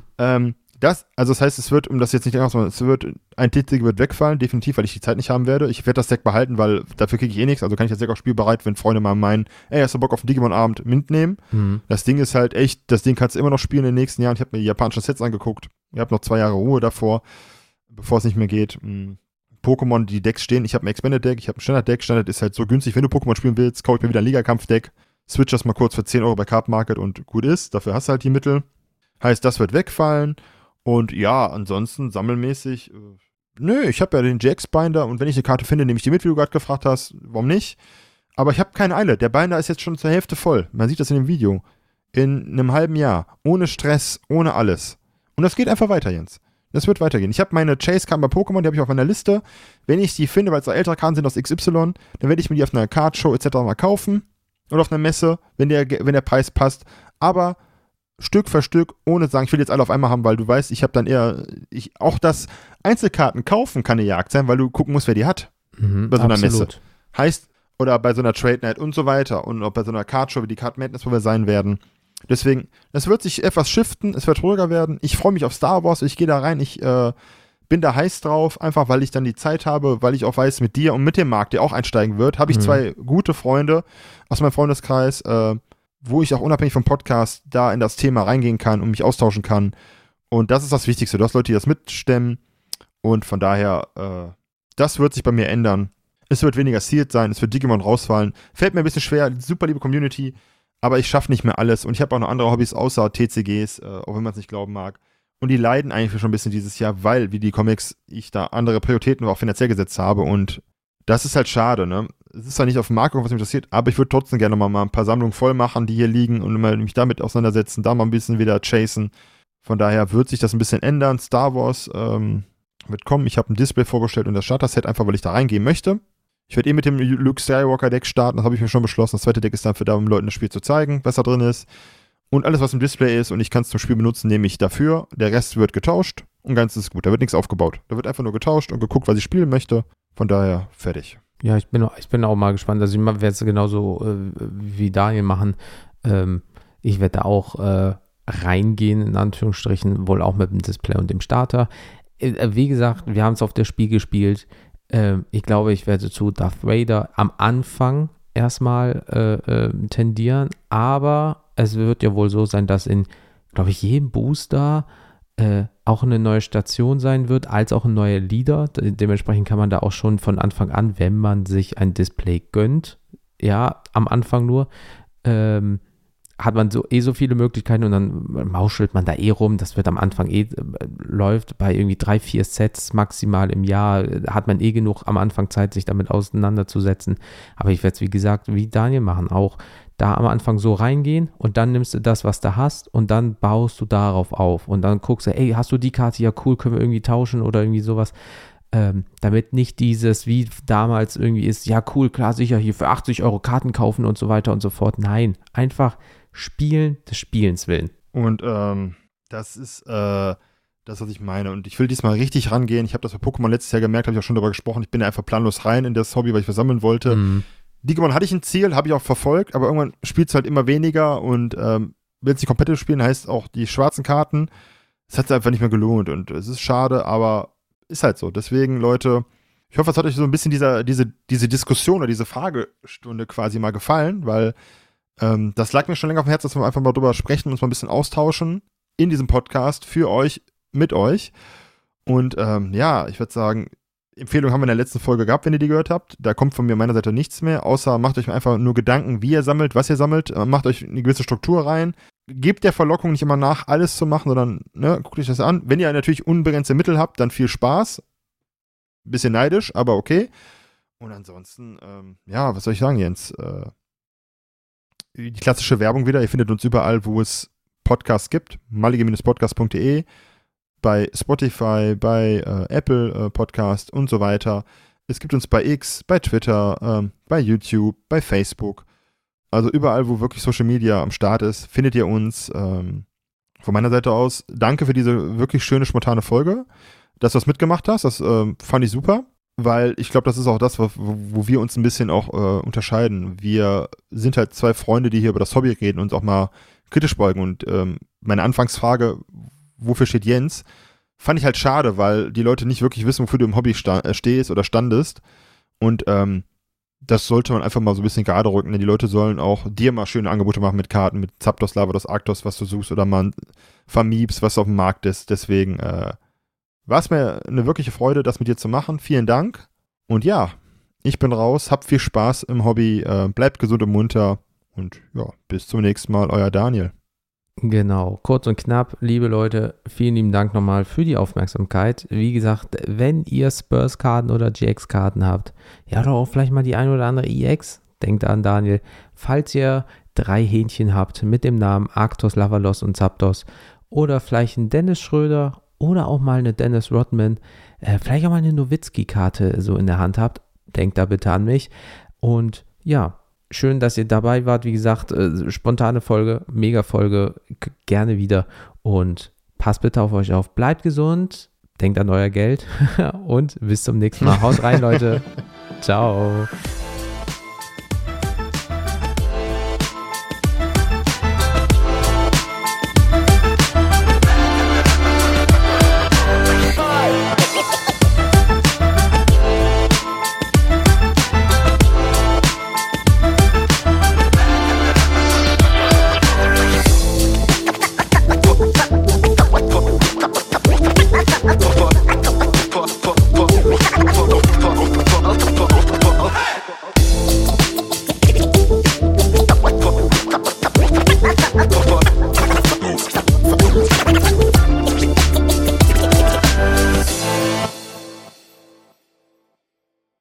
Das heißt, es wird, um das jetzt nicht länger auszumachen, ein TCG wird wegfallen, definitiv, weil ich die Zeit nicht haben werde. Ich werde das Deck behalten, weil dafür kriege ich eh nichts, also kann ich das Deck auch spielbereit, wenn Freunde mal meinen, hast du Bock auf einen Digimon-Abend mitnehmen. Das Ding ist halt echt, das Ding kannst du immer noch spielen in den nächsten Jahren. Ich habe mir die japanischen Sets angeguckt. Ich habe noch 2 Jahre Ruhe davor, bevor es nicht mehr geht. Pokémon die Decks stehen. Ich habe ein Expanded Deck, ich habe ein Standard Deck. Standard ist halt so günstig, wenn du Pokémon spielen willst, kaufe ich mir wieder ein Liga-Kampf-Deck, switch das mal kurz für 10 € bei Card Market und gut ist. Dafür hast du halt die Mittel. Heißt, das wird wegfallen. Und ja, ansonsten sammelmäßig, nö, ich habe ja den GX-Binder und wenn ich eine Karte finde, nehme ich die mit, wie du gerade gefragt hast. Warum nicht? Aber ich habe keine Eile. Der Binder ist jetzt schon zur Hälfte voll. Man sieht das in dem Video. In einem halben Jahr. Ohne Stress, ohne alles. Und das geht einfach weiter, Jens. Das wird weitergehen. Ich habe meine Chase-Karten bei Pokémon, die habe ich auf meiner Liste. Wenn ich die finde, weil es ältere Karten sind aus XY, dann werde ich mir die auf einer Card-Show etc. mal kaufen. Oder auf einer Messe, wenn der Preis passt. Aber Stück für Stück, ohne zu sagen, ich will jetzt alle auf einmal haben, weil du weißt, ich habe dann eher, auch das Einzelkarten kaufen kann eine Jagd sein, weil du gucken musst, wer die hat. Bei so einer Messe. Heißt, oder bei so einer Trade Night und so weiter und auch bei so einer Card-Show wie die Card Madness, wo wir sein werden. Deswegen, das wird sich etwas shiften, es wird ruhiger werden. Ich freue mich auf Star Wars, ich gehe da rein, ich bin da heiß drauf, einfach weil ich dann die Zeit habe, weil ich auch weiß, mit dir und mit dem Markt, der auch einsteigen wird, habe ich 2 gute Freunde aus meinem Freundeskreis, wo ich auch unabhängig vom Podcast da in das Thema reingehen kann und mich austauschen kann. Und das ist das Wichtigste. Du hast Leute, die das mitstemmen. Und von daher, das wird sich bei mir ändern. Es wird weniger Sealed sein, es wird Digimon rausfallen. Fällt mir ein bisschen schwer, super liebe Community, aber ich schaffe nicht mehr alles. Und ich habe auch noch andere Hobbys außer TCGs, auch wenn man es nicht glauben mag. Und die leiden eigentlich schon ein bisschen dieses Jahr, weil, wie die Comics, ich da andere Prioritäten auch finanziell gesetzt habe. Und das ist halt schade, ne? Es ist zwar nicht auf dem Markt, was mich interessiert, aber ich würde trotzdem gerne mal ein paar Sammlungen voll machen, die hier liegen und mich damit auseinandersetzen, da mal ein bisschen wieder chasen. Von daher wird sich das ein bisschen ändern. Star Wars wird kommen. Ich habe ein Display vorgestellt und das Starter-Set, einfach weil ich da reingehen möchte. Ich werde mit dem Luke Skywalker-Deck starten, das habe ich mir schon beschlossen. Das zweite Deck ist dafür da, um Leuten das Spiel zu zeigen, was da drin ist. Und alles, was im Display ist und ich kann es zum Spiel benutzen, nehme ich dafür. Der Rest wird getauscht und ganz ist gut. Da wird nichts aufgebaut. Da wird einfach nur getauscht und geguckt, was ich spielen möchte. Von daher fertig. Ja, ich bin auch mal gespannt. Also ich werde es genauso wie Daniel machen. Ich werde da auch reingehen, in Anführungsstrichen, wohl auch mit dem Display und dem Starter. Wie gesagt, wir haben es auf der Spiel gespielt. Ich glaube, ich werde zu Darth Vader am Anfang erstmal tendieren, aber es wird ja wohl so sein, dass in, glaube ich, jedem Booster auch eine neue Station sein wird, als auch ein neuer Leader. Dementsprechend kann man da auch schon von Anfang an, wenn man sich ein Display gönnt, ja, am Anfang nur, hat man so viele Möglichkeiten und dann mauschelt man da rum. Das wird am Anfang läuft bei irgendwie 3-4 Sets maximal im Jahr. Hat man genug am Anfang Zeit, sich damit auseinanderzusetzen. Aber ich werde es, wie gesagt, wie Daniel machen, auch da am Anfang so reingehen und dann nimmst du das, was du hast und dann baust du darauf auf und dann guckst du, ey, hast du die Karte? Ja, cool, können wir irgendwie tauschen oder irgendwie sowas. Damit nicht dieses, wie damals irgendwie ist, ja cool, klar, sicher, hier für 80 € Karten kaufen und so weiter und so fort. Nein, einfach Spielen des Spielens willen. Und das ist das, was ich meine. Und ich will diesmal richtig rangehen. Ich habe das bei Pokémon letztes Jahr gemerkt, habe ich auch schon darüber gesprochen. Ich bin da einfach planlos rein in das Hobby, weil ich versammeln wollte. Digimon hatte ich ein Ziel, habe ich auch verfolgt, aber irgendwann spielt es halt immer weniger und wenn es die Competitive spielen, heißt auch die schwarzen Karten, es hat sich einfach nicht mehr gelohnt und es ist schade, aber ist halt so. Deswegen, Leute, ich hoffe, es hat euch so ein bisschen diese Diskussion oder diese Fragestunde quasi mal gefallen, weil das lag mir schon länger auf dem Herzen, dass wir einfach mal drüber sprechen und uns mal ein bisschen austauschen in diesem Podcast für euch, mit euch. Und ja, ich würde sagen, Empfehlung haben wir in der letzten Folge gehabt, wenn ihr die gehört habt. Da kommt von mir meiner Seite nichts mehr, außer macht euch einfach nur Gedanken, wie ihr sammelt, was ihr sammelt, macht euch eine gewisse Struktur rein. Gebt der Verlockung nicht immer nach, alles zu machen, sondern guckt euch das an. Wenn ihr natürlich unbegrenzte Mittel habt, dann viel Spaß. Bisschen neidisch, aber okay. Und ansonsten, ja, was soll ich sagen, Jens? Die klassische Werbung wieder. Ihr findet uns überall, wo es Podcasts gibt. malige-podcast.de, bei Spotify, bei Apple Podcast und so weiter. Es gibt uns bei X, bei Twitter, bei YouTube, bei Facebook. Also überall, wo wirklich Social Media am Start ist, findet ihr uns. Von meiner Seite aus, danke für diese wirklich schöne, spontane Folge. Dass du das mitgemacht hast, das fand ich super. Weil ich glaube, das ist auch das, wo wir uns ein bisschen auch unterscheiden. Wir sind halt 2 Freunde, die hier über das Hobby reden und auch mal kritisch beugen. Und meine Anfangsfrage, wofür steht Jens, fand ich halt schade, weil die Leute nicht wirklich wissen, wofür du im Hobby stehst oder standest. Und das sollte man einfach mal so ein bisschen gerade rücken, denn die Leute sollen auch dir mal schöne Angebote machen mit Karten, mit Zapdos, Lavados, Arctos, was du suchst, oder mal Vermiebs, was auf dem Markt ist. Deswegen war es mir eine wirkliche Freude, das mit dir zu machen. Vielen Dank. Und ja, ich bin raus. Habt viel Spaß im Hobby. Bleibt gesund und munter. Und ja, bis zum nächsten Mal. Euer Daniel. Genau, kurz und knapp, liebe Leute, vielen lieben Dank nochmal für die Aufmerksamkeit. Wie gesagt, wenn ihr Spurs-Karten oder GX-Karten habt, ja doch auch vielleicht mal die ein oder andere EX, denkt an Daniel. Falls ihr 3 Hähnchen habt mit dem Namen Arctos, Lavalos und Zapdos oder vielleicht einen Dennis Schröder oder auch mal eine Dennis Rodman, vielleicht auch mal eine Nowitzki-Karte so in der Hand habt, denkt da bitte an mich. Und ja, schön, dass ihr dabei wart. Wie gesagt, spontane Folge, mega Folge, gerne wieder. Und passt bitte auf euch auf. Bleibt gesund, denkt an euer Geld und bis zum nächsten Mal. Haut rein, Leute. Ciao.